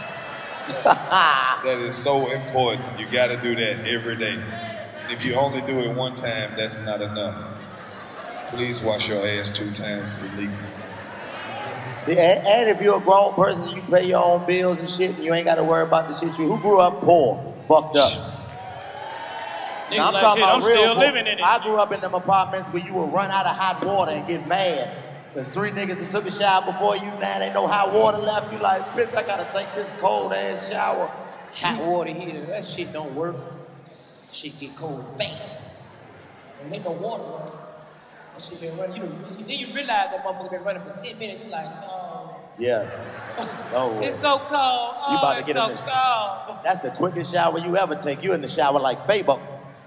That is so important. You gotta do that every day. If you only do it one time, that's not enough. Please wash your ass two times at least. See, and, and if you're a grown person, you pay your own bills and shit, and you ain't got to worry about the shit you. Who grew up poor, fucked up? Niggas Now, I'm like, talking shit, about I'm real still poor. living in it. I grew up in them apartments where you would run out of hot water and get mad. Because three niggas that took a shower before you, now ain't no hot water left. You like, bitch, I gotta take this cold ass shower. Hot water heater. That shit don't work. Shit get cold fast. Don't make no water run. That shit been running. You, you, then you realize that motherfucker been running for ten minutes. You like, oh, Yeah. No. it's so cold. Oh, You about to it's get so in this. cold. That's the quickest shower you ever take. You in the shower like Fabo.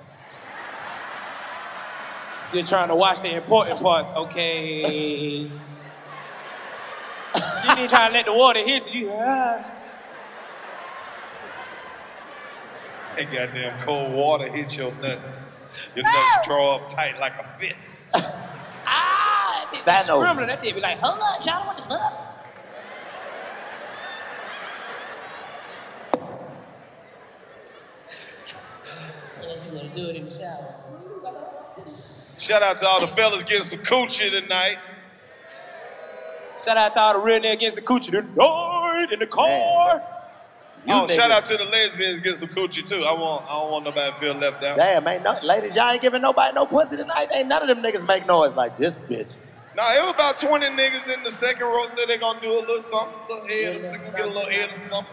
Just trying to watch the important parts, okay? You ain't trying to let the water hit you. You ah. That goddamn cold water hit your nuts. Your nuts draw up tight like a fist. Ah, that Thanos. scribbling. That shit be like, hold up, child, what the fuck? Unless you want to do it in the shower. Shout out to all the fellas getting some coochie tonight. Shout out to all the real niggas getting some coochie tonight in the car. You oh, shout niggas- out to the lesbians getting some coochie too. I want, I don't want nobody to feel left out. Damn, ain't no, ladies, y'all ain't giving nobody no pussy tonight. Ain't none of them niggas make noise like this bitch. Nah, it was about twenty niggas in the second row said they gonna do a little something, a little head, they gonna get a little head or something.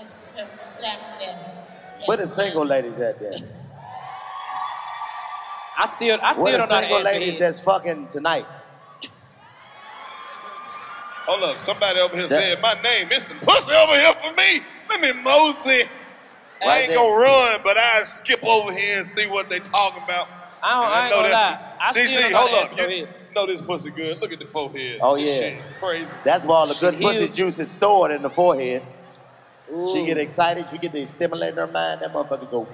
Where the single ladies at then? I still, I still Where the don't know how to single answer ladies head. that's fucking tonight? Hold up, somebody over here That- said my name. It's some pussy over here for me. Let me mosey. I Right ain't there. gonna run, but I skip over here and see what they talking about. I don't, And I ain't gonna lie. I D still C, don't know hold how to up. answer You no head. know this pussy good. Look at the forehead. Oh, This yeah. shit is crazy. That's where all the good Shit pussy huge. juice is stored in the forehead. She Ooh. get excited, you get to stimulate her mind, that motherfucker go.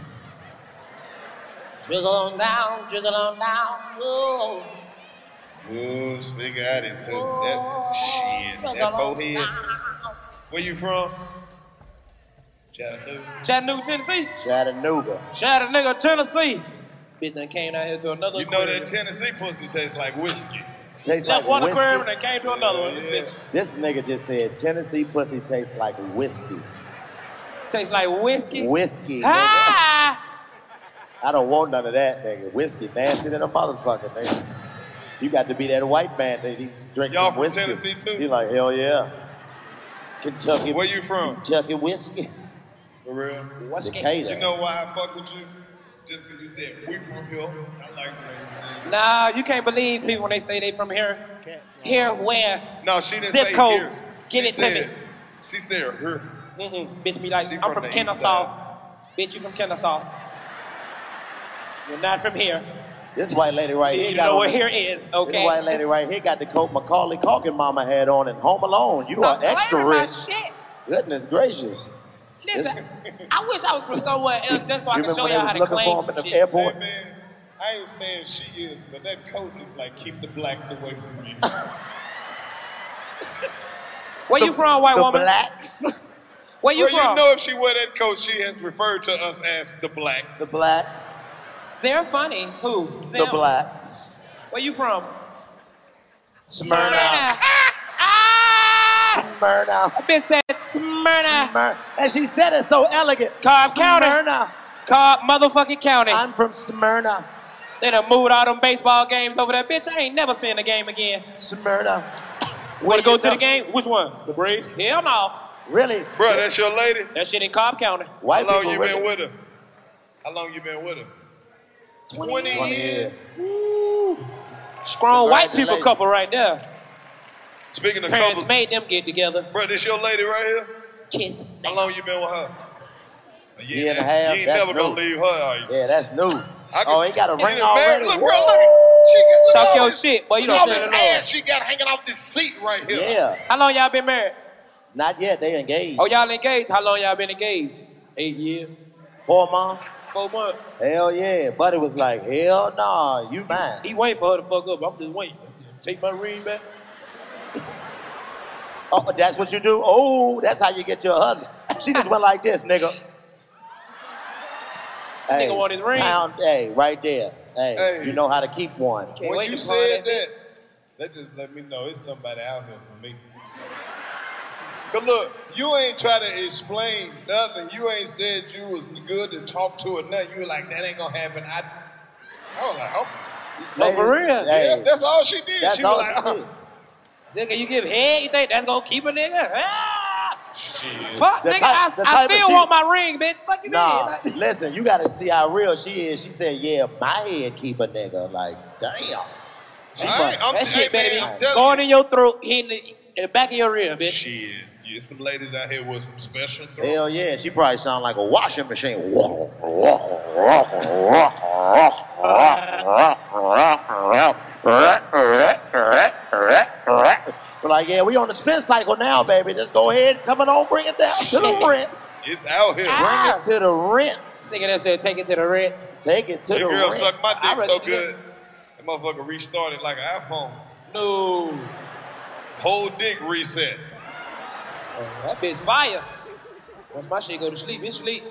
Drizzle on down, drizzle on down. Ooh. Ooh, stick out into Oh, that shit. drizzle That on forehead. down. Where you from? Chattanooga. Chattanooga, Tennessee. Chattanooga. Chattanooga, Tennessee. Bitch done came out here to another You know aquarium. that Tennessee pussy tastes like whiskey. Tastes Left like one whiskey. aquarium and came to another one. Yeah. This bitch. This nigga just said Tennessee pussy tastes like whiskey. Tastes like whiskey. Whiskey. nigga. Ah! I don't want none of that, nigga. Whiskey nasty than a motherfucker, nigga. You got to be that white man that he drinks Y'all some from whiskey. Tennessee, too? He like, hell yeah. Kentucky. Where you from? Kentucky whiskey. For real? Whiskey. Decatur. You know why I fuck with you? Just because you said we from here. I like that. Nah, you can't believe people when they say they from here. Here, where? No, she didn't Zip say codes. here. Give She it to said- me. She said her. Mm-mm. Bitch be like, She I'm from from the east Kennesaw. Bitch, you from Kennesaw. You're not from here. This white lady right here You got know on where the- here is, This okay? white lady right here got the coat Macaulay Culkin mama had on in Home Alone. You Stop are extra playing with my rich. shit. Goodness gracious. Listen, I wish I was from somewhere else just so I You could remember show when they y'all was how to looking claim for him some at the shit. airport? Hey, man, I ain't saying she is, but that coat is like keep the blacks away from me. Where you from, white the woman? blacks. Where you well, from? you know if she wear that coat, she has referred to us as the blacks. The blacks. They're funny. Who? The Them. blacks. Where you from? Smyrna. Ah! Smyrna. I've been said Smyrna. Smyrna. And she said it so elegant. Cobb County. Smyrna. Cobb motherfucking County. I'm from Smyrna. They done moved all them baseball games over there. Bitch, I ain't never seen a game again. Smyrna. Want to go you to the from? game? Which one? The Braves? Hell no. Really? Bro, that's your lady? That shit in Cobb County. White How long people you really- been with her? How long you been with her? twenty, twenty years. Woo. Strong white people Congratulations. couple right there. Speaking of Parents couples, made them get together. bro, this your lady right here? Kiss. How long you been with her? A Year and a ain't- half. You ain't That's never new. gonna leave her, are you? Yeah, that's new. I Oh, he got a You ring done married- already. Look, bro, look. She got, look Talk all your this- shit, boy. You look don't all say this no. ass she got hanging off this seat right here. Yeah. How long y'all been married? Not yet. They engaged. Oh, y'all engaged? How long y'all been engaged? Eight years. Four months. Four months. Hell yeah. Buddy was like, hell nah, you mine. He waiting for her to fuck up. I'm just waiting. Take my ring back. Oh, that's what you do? Oh, that's how you get your husband. She just went like this, nigga. Hey, Nigga want his ring. Pound, hey, right there. Hey, Hey. you know how to keep one. Can't When wait you to find said that that, that just let me know it's somebody out here for me. But look, you ain't try to explain nothing. You ain't said you was good to talk to or nothing. You were like, that ain't gonna happen. I, I was like, oh. Oh, for real? Yeah, that's all she did. That's She all was like, she uh, did. Nigga, you give head, you think that's gonna keep a nigga? Ah! shit. Fuck, The nigga, type- I, the I type of still shit- want my ring, bitch. Fuck you, Nah, mean? listen, you gotta see how real she is. She said, yeah, my head keep a nigga. Like, damn. She I fun. ain't- I'm That shit hey, better man, I'm be telling going you. in your throat, hitting the, in the back of your rib, bitch. Shit. You some ladies out here with some special throat. Hell yeah, she probably sound like a washing machine. We're like, yeah, we on the spin cycle now, baby. Just go ahead, coming on, bring it down to the rinse. It's out here. Ah. Bring it to the rinse. Nigga that said take it to the Ritz. Take it to That the girl rinse. sucked my I dick so reckon good. That motherfucker restarted like an iPhone. No. Whole dick reset. Oh, that bitch fire. Once my shit go to sleep, it's sleep.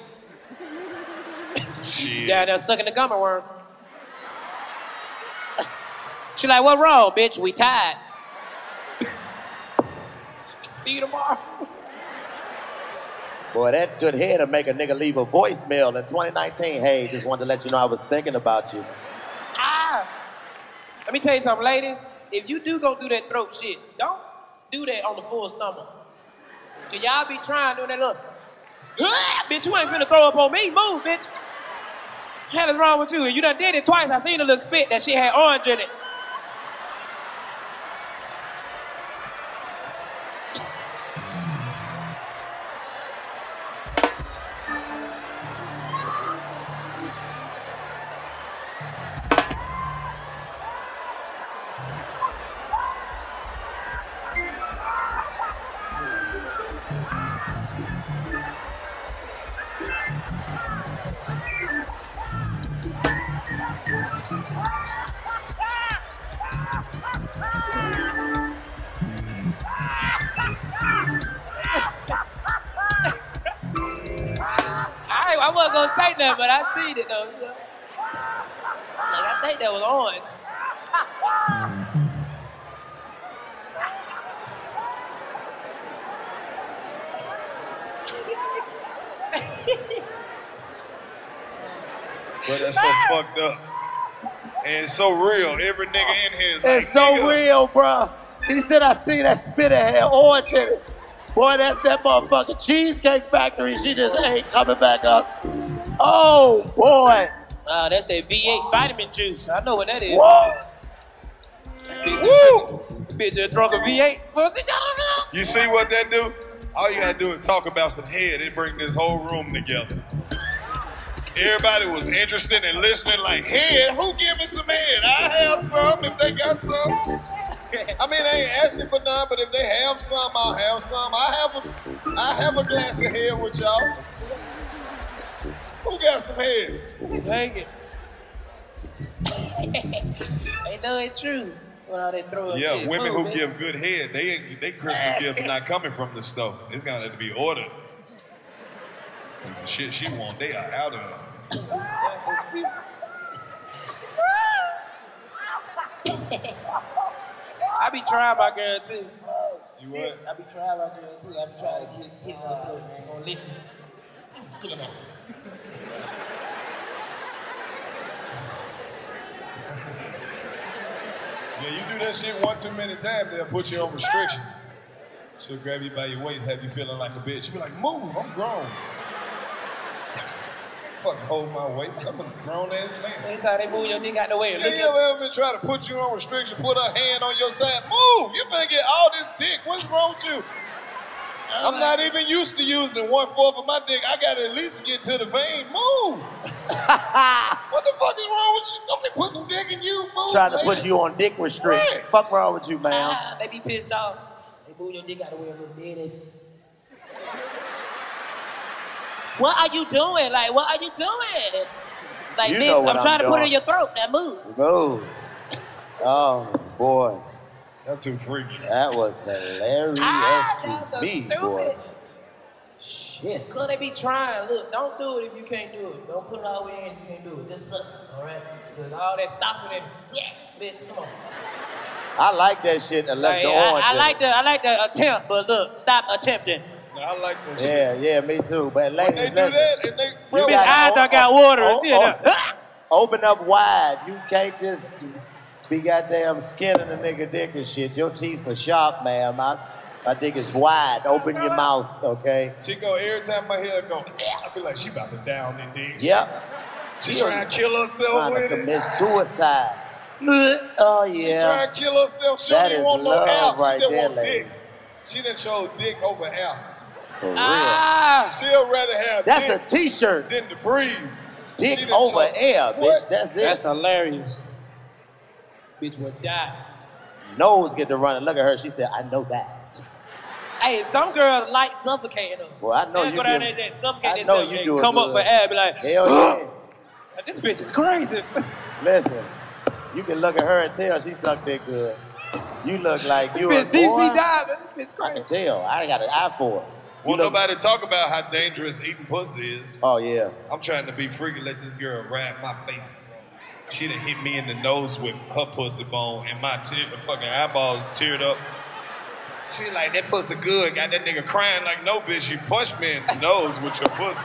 Shit. Down there sucking the gummy worm. She like, what wrong, bitch? We tied. See you tomorrow. Boy, that good head will make a nigga leave a voicemail in twenty nineteen. Hey, just wanted to let you know I was thinking about you. Ah. Let me tell you something, ladies. If you do go do that throat shit, don't do that on the full stomach. Cause y'all be trying doing that look. Ah, bitch, you ain't finna throw up on me. Move, bitch. What the hell is wrong with you? You done did it twice. I seen a little spit that shit had orange in it. I, I wasn't gonna say that, but I seen it though. Like, I think that was orange. But that's so fucked up. And it's so real. Every nigga in here is like, It's so nigga, real, bro. He said, I see that spitter had orange in it. Boy, that's that motherfucking Cheesecake Factory. She just ain't coming back up. Oh, boy. Uh, that's that V eight vitamin juice. I know what that is. Whoa. Woo! Bitch just drunk a V eight. you see what that do? All you gotta do is talk about some head. It bring this whole room together. Everybody was interested in listening like, head? Who giving some head? I have some if they got some. I mean, I ain't asking for none, but if they have some, I'll have some. I have a, I have a glass of head with y'all. Who got some head? Take it. They know it's true. When all they throw up Yeah, shit. women Move, who bitch. give good head, they ain't, they Christmas gifts are not coming from the store. It's gonna have to be ordered. The shit she want, they are out of. I be trying my girl too. You what? I be trying my girl too. I be trying to get hit her. She gonna listen. Look at that. Yeah, you do that shit one too many times, they'll put you on restriction. She'll grab you by your waist, have you feeling like a bitch. She'll be like, move, I'm grown. Fucking hold my waist. I'm a grown ass man. Anytime they move your dick out the way, Yeah, look you at ever been trying to put you on restriction, put her hand on your side? Move! You finna get all this dick. What's wrong with you? I'm not even used to using one fourth of my dick. I gotta at least get to the vein. Move! What the fuck is wrong with you? Don't they put some dick in you? Move, Trying to man. put you on dick restrict. Right. Fuck wrong with you, man? Ah, they be pissed off. They move your dick out the way a little bit. What are you doing? Like, what are you doing? Like, You know bitch, what I'm trying I'm to put it doing. in your throat. Now move. Move. Oh, boy. That's too freaky. That was hilarious Ah, to that's so me, stupid. boy. Shit. Cause they be trying. Look, don't do it if you can't do it. Don't put it all the way in if you can't do it. Just suck it, all right? Cause all that stopping it, yeah, bitch, come on. I like that shit unless Like, the I, orange. I in like it. the, I like the attempt, but look, stop attempting. I like that shit. Yeah, yeah, me too. But ladies, They do listen, that and they you bro, gotta eyes o- done got o- water. o- See it o- now. Open up wide. You can't just be goddamn skinning a nigga dick and shit. Your teeth are sharp, man. My, my dick is wide. Open your mouth, okay? Chico, every time my head go, I be like, she about to down in dick. Yep. She trying to kill herself Trying to with it. commit suicide. Oh, She yeah. trying to kill herself. She That don't even is want no love app. right she just there, want lady. dick. She done showed dick over app. For real. Ah, She'll rather have That's dick a t-shirt. than to breathe. Dick She done over showed- air, bitch. What? That's it. that's hilarious. Bitch would die. Nose get to running. Look at her. She said, I know that. Hey, some girls like suffocating them. Well, I know They'll you go down do. there and suffocate I know themselves you and do it come up good. for air, be like, Hell yeah. this bitch is crazy. Listen, you can look at her and tell she sucked dick good. You look like you a Bitch deep sea boy. diving. This bitch I crazy. can tell. I got an eye for it. You Won't look- nobody talk about how dangerous eating pussy is. Oh, yeah. I'm trying to be freaky, let this girl ride my face. She done hit me in the nose with her pussy bone, and my tear, the fucking eyeballs teared up. She like, that pussy good. Got that nigga crying like, no, bitch, you punched me in the nose with your pussy.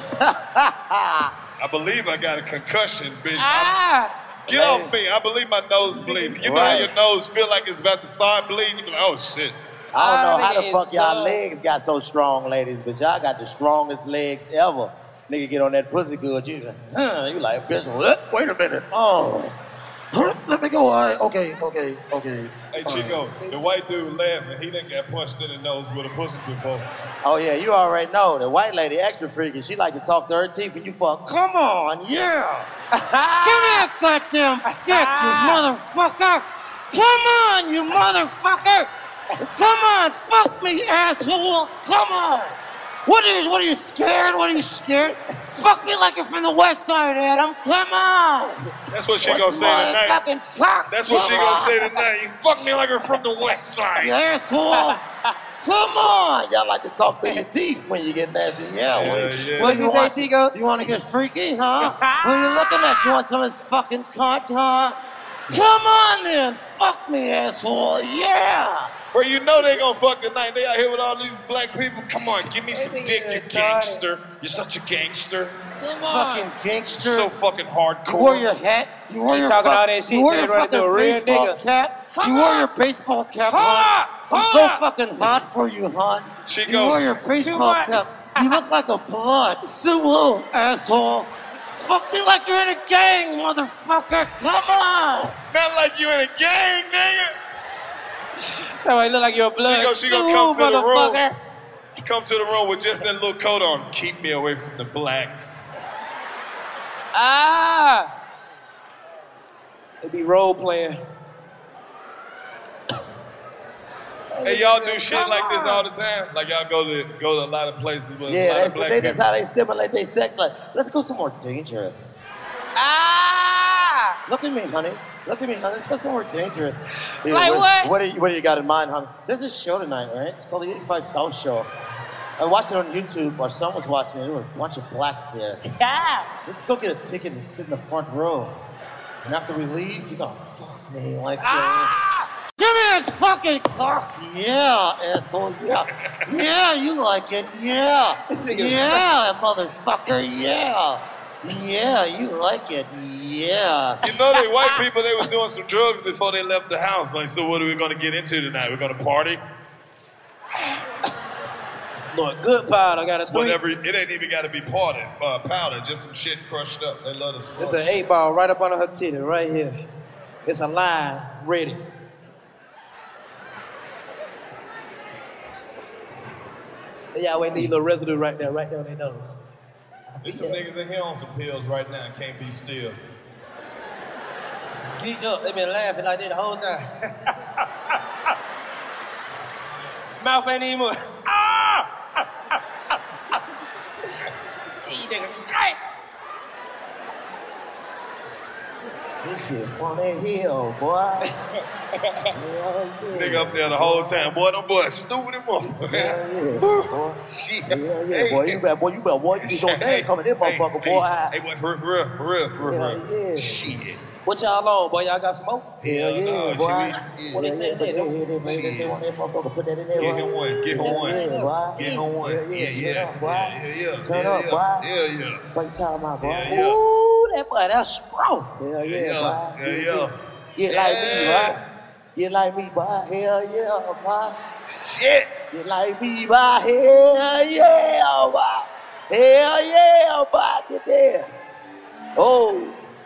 I believe I got a concussion, bitch. Ah! Get off me. I believe my nose bleeding. You know Right. how your nose feel like it's about to start bleeding? You be like, oh, shit. I don't know Ah, how the nigga fuck is y'all dumb. legs got so strong, ladies, but y'all got the strongest legs ever. Nigga get on that pussy good, you like, huh, you like, bitch, what? Wait a minute. Oh. Let me go. All right. Okay, okay, okay. Hey, Chico, the white dude laughing. He done got punched in the nose with a pussy before. Oh, yeah, you already know. The white lady extra freaky. She like to talk to her teeth when you fuck. Come on, yeah. Give me a goddamn dick, you motherfucker. Come on, you motherfucker. Come on, fuck me, asshole. Come on. What are you, what are you scared? What are you scared? Fuck me like you're from the west side, Adam. Come on. That's what she What's gonna say my tonight. fucking cock? That's what she Come gonna on. say tonight. You fuck me like you're from the west side. You asshole. Come on. Y'all like to talk through your teeth when you get nasty. Yeah. Yeah, what, yeah. What What'd you say, Chico? You want to get freaky, huh? What are you looking at? You want some of this fucking cunt, huh? Come on then. Fuck me, asshole. Yeah. Bro, you know they gonna fuck tonight. They out here with all these black people. Come on, give me some dick, you gangster. You're such a gangster. Come on. Fucking gangster. So fucking hardcore. You wore your hat. You wore She your talking fuck- all that shit You wore till your they run fucking into a real baseball nigga. cap. Come you wore on. your baseball cap, Hold hon. up. I'm Hold so up. fucking hot for you, hon. She You go. wore your Too baseball much. cap. You look like a blood. Sue, asshole. Fuck me like you're in a gang, motherfucker. Come on. Not like you in a gang, nigga. That might look like you're a blood. She gonna, she gonna Sue, come to the room. motherfucker. Come to the room with just that little coat on. Keep me away from the blacks. Ah! They be role playing. Hey, y'all do shit like this all the time? Like y'all go to go to a lot of places with a lot Yeah, of that's, black they, people? that's how they stimulate their sex life. Let's go somewhere dangerous. Ah! Look at me, honey. Look at me, honey. Let's go somewhere dangerous. Yeah, Like what? What do, you, what do you got in mind, honey? There's a show tonight, right? It's called the eighty-five South Show. I watched it on YouTube. Our son was watching it. There were a bunch of blacks there. Yeah. Let's go get a ticket and sit in the front row. And after we leave, you're gonna fuck me like Ah! Give me that fucking cock. Yeah, asshole. Yeah. Yeah, you like it. Yeah. Yeah, motherfucker. Yeah. Yeah, you like it. Yeah. You know, they white people, they was doing some drugs before they left the house. Like, so what are we gonna get into tonight? We're gonna party? Lord, good powder. I got a Whatever. It ain't even got to be powder, uh, powder. Just some shit crushed up. They love us. It's an eight ball right up under her titty, right here. It's a line ready. Yeah, wait, need a little residue right there, right there on their nose. There's some niggas in here on some pills right now. Can't be still. Geeked up. They been laughing like that the whole time. Mouth ain't even moving. Ah! You nigga. Hey! This shit funny hell, boy. Nigga up there the whole time. Boy, them boys stupid as fuck. Yeah, yeah, boy. Shit. Yeah, yeah, boy. You better, boy, you better, boy, you get your name coming in, motherfucker, boy. Hey, boy, for real, for real, for real, for real. Yeah. Shit. What y'all on, boy? Y'all got some more? Hell yeah, no, boy. shit, What they said there? They want that motherfucker, put that in there, Give boy. him one, give him one. Yeah, boy. Give him one. Yeah, Yeah, yeah, yeah. boy. Yeah, yeah. Turn yeah, up, yeah. boy. Yeah, yeah. Break time out, boy. Yeah, yeah. Ooh, that boy, that's strong. Hell yeah, Yeah, boy. yeah, yeah. Get like me, boy. Get like me, boy. Hell yeah, boy. Shit. Get like me, boy. Hell yeah, boy. Hell yeah, boy. Get there. Oh.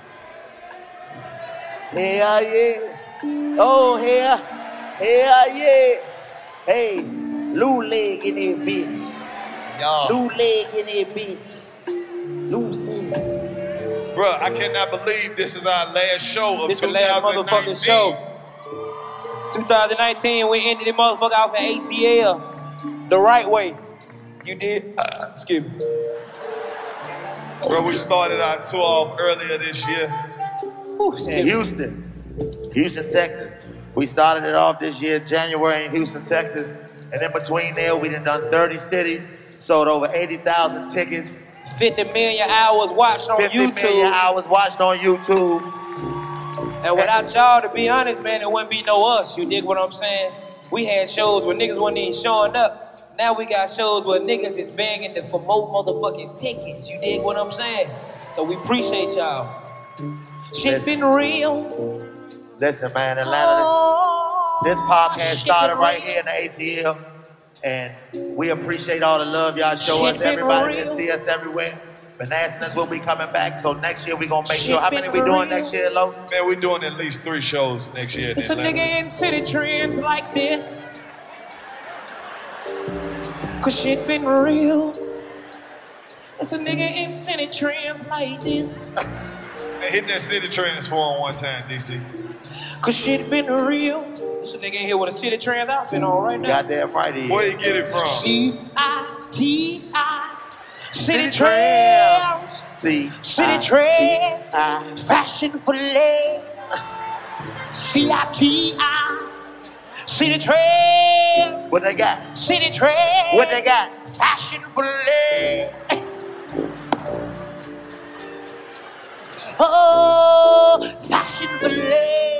Hell yeah. Oh, hell. Hell yeah. Hey, Lou leg in that bitch. Y'all. Lou leg in that bitch. Loose leg. Bruh, I cannot believe this is our last show of This the last twenty nineteen. motherfucking show. twenty nineteen, we ended the motherfucker off at A T L. The right way. You did? Uh, excuse me. Bro, we started our tour off earlier this year. In Houston. Houston, Texas. We started it off this year, January in Houston, Texas. And in between there, we done done thirty cities, sold over eighty thousand tickets. fifty million hours watched on fifty YouTube. fifty million hours watched on YouTube. And without y'all, to be honest, man, it wouldn't be no us. You dig what I'm saying? We had shows where niggas wasn't even showing up. Now we got shows where niggas is begging to for more motherfucking tickets. You dig what I'm saying? So we appreciate y'all. Shit been real. Listen, man, Atlanta, this, this podcast started right here in the A T L. And we appreciate all the love y'all show us. Shit been Everybody real. that see us everywhere. Bananas will be coming back. So next year we gonna make Shit sure. How many been we doing real. next year, Lo? Man, we're doing at least three shows next year. in It's a Atlanta. nigga in city trends like this. Cause shit been real. It's a nigga in city trends like this. Hey, hit that city transform one time, D C. Cause shit been real. It's a nigga in here with a city trans outfit on right now. Goddamn right he is. Where you get it from? C I T I. City City trends. See, City trends. Fashion for lay. C I T I. City trends. What they got? City trends. What they got? Fashion for lay. Oh, fashion for lay.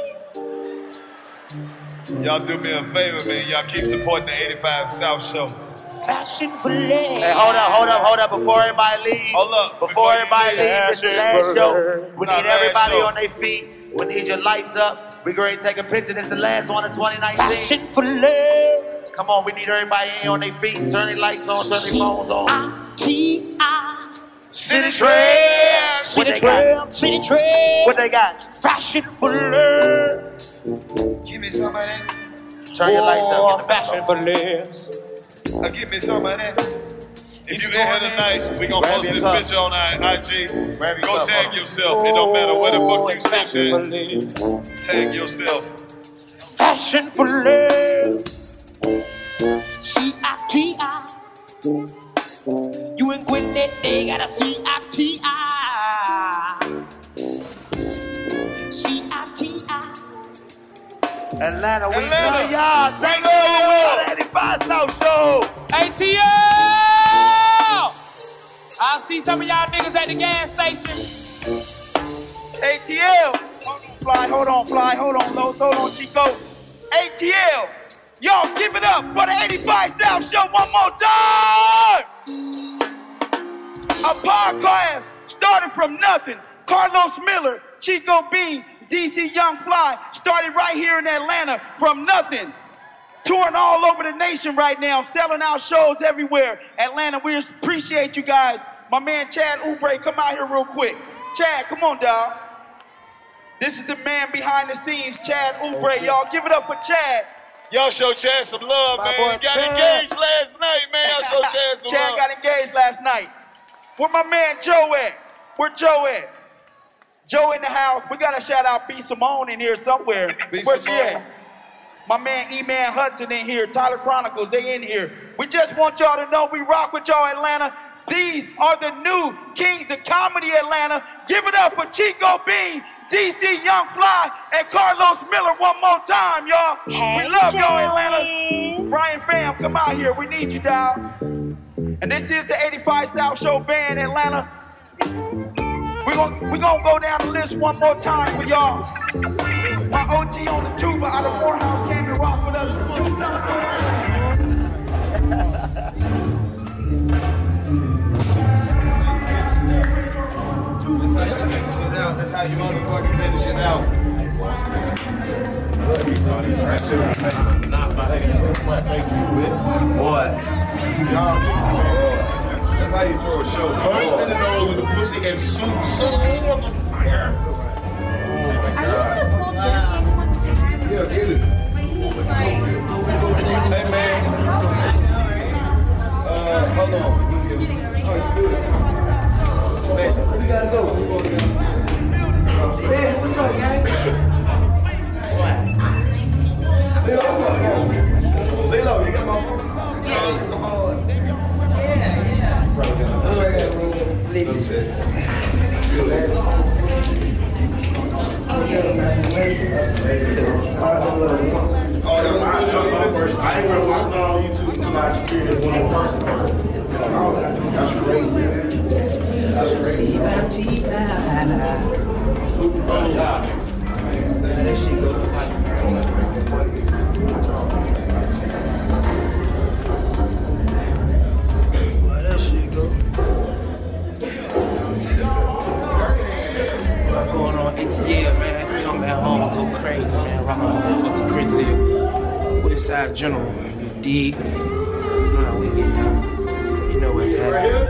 Y'all do me a favor, man. Y'all keep supporting the eighty-five South Show. Fashion for lay. Hey, hold up, hold up, hold up. Before everybody leaves. Hold up. Before, Before you everybody leave. leaves, this is the last Fashion show. bird. We Nah, need last everybody show. on their feet. We need your lights up. We going to take a picture. This is the last one of twenty nineteen. Fashion for lay. Come on, we need everybody in on their feet. Turn their lights on, turn their phones on. T I. City trends. What City they got? trends. City trends. What they got? Fashion for lay. Give me some of that. Turn your lights Oh, up. Get the fashion for less. Uh, give me some of that. If you in here tonight, we gonna Grab post your this cup. picture on our I G. Grab your Go cup, tag bro. yourself. It don't matter where the fuck you Fashion sit, for man. less. Tag yourself. Fashion for less. C I T I. You ain't quitting that, they got a C I T I. C I T I. Atlanta, we Atlanta. love y'all. Thank We love you. y'all. eighty-five South Show. A T L! I'll see some of y'all niggas at the gas station. A T L. Hold on, fly, hold on, fly, hold on, low, hold on, Chico. A T L. Y'all give it up for the eighty-five South Show one more time. A podcast started from nothing. Carlos Miller, Chico Bean, D C Young Fly started right here in Atlanta from nothing. Touring all over the nation right now, selling out shows everywhere. Atlanta, we appreciate you guys. My man Chad Oubre, come out here real quick. Chad, come on, dog. This is the man behind the scenes, Chad Oubre. Y'all give it up for Chad. Y'all show Chad some love, My man. boy He got Chad. engaged last night, man. Y'all show Chad some Chad love. got engaged last night. Where my man Joe at? Where Joe at? Joe in the house. We gotta shout out B. Simone in here somewhere. B. Where she Simone. at? My man E-Man Hudson in here. Tyler Chronicles, they in here. We just want y'all to know we rock with y'all, Atlanta. These are the new kings of comedy, Atlanta. Give it up for Chico Bean, D C Young Fly, and Carlos Miller one more time, y'all. Hey, we love y'all, Joey. Atlanta. Brian Fam, come out here. We need you, dog. And this is the eighty-five South Show Band, Atlanta. We're gonna, we gonna go down the list one more time for y'all. My O G on the tuba out of Morehouse came to rock with us. That's how you motherfucking finish it out. Boy. That's how you throw a show. Punch in the nose with the pussy and shoot so yeah, get it. Hey man. Uh, hold on. Oh, you good. Man, we gotta go. Man, what's up, gang? Lilo, Lilo, you got my phone? Yeah. I ain't gonna watch it on YouTube until I experience one more person. That's crazy. That's crazy. That shit goes like Going on A T L, man. Had to come back home and go crazy, man. Rock my motherfucking Chris Hill. Westside General, you dig? You know how we get down. You know what's happening.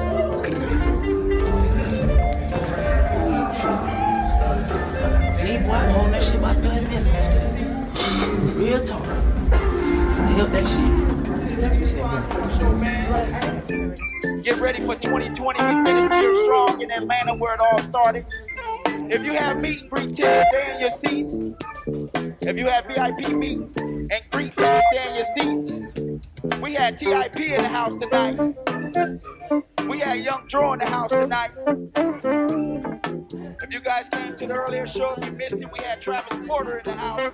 Deep boy, I'm on that shit about thirty minutes. Real talk. Help that shit. Get ready for twenty twenty. We finished here strong in Atlanta where it all started. If you have meet and greet tickets, stay in your seats. If you have V I P meet and greet tickets, stay in your seats. We had T I P in the house tonight. We had Young Draw in the house tonight. If you guys came to the earlier show, if you missed it, we had Travis Porter in the house.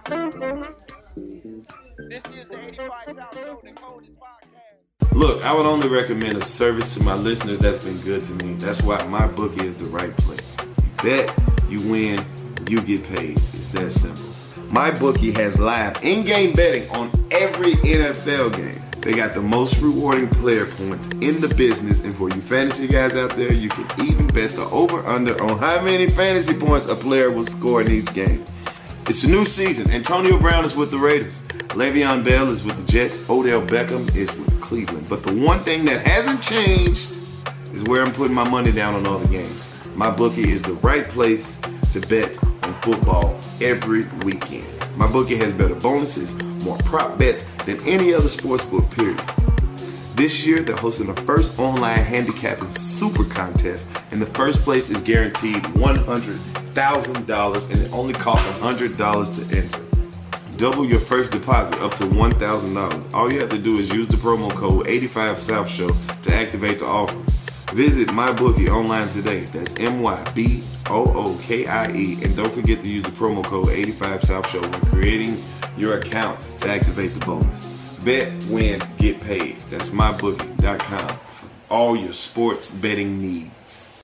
This is the eighty-five South Show, the coldest podcast. Look, I would only recommend a service to my listeners that's been good to me. That's why my bookie is the right place. You bet, you win, you get paid. It's that simple. My bookie has live in-game betting on every N F L game. They got the most rewarding player points in the business, and for you fantasy guys out there, you can even bet the over-under on how many fantasy points a player will score in each game. It's a new season. Antonio Brown is with the Raiders. Le'Veon Bell is with the Jets. Odell Beckham is with Cleveland. But the one thing that hasn't changed is where I'm putting my money down on all the games. My bookie is the right place to bet on football every weekend. My bookie has better bonuses, more prop bets than any other sportsbook, period. This year, they're hosting the first online handicapping super contest, and the first place is guaranteed one hundred thousand dollars, and it only costs one hundred dollars to enter. Double your first deposit up to one thousand dollars. All you have to do is use the promo code eighty-five South Show to activate the offer. Visit MyBookie online today. That's M Y B O O K I E. And don't forget to use the promo code eighty-five South Show when creating your account to activate the bonus. Bet, win, get paid. That's my bookie dot com for all your sports betting needs.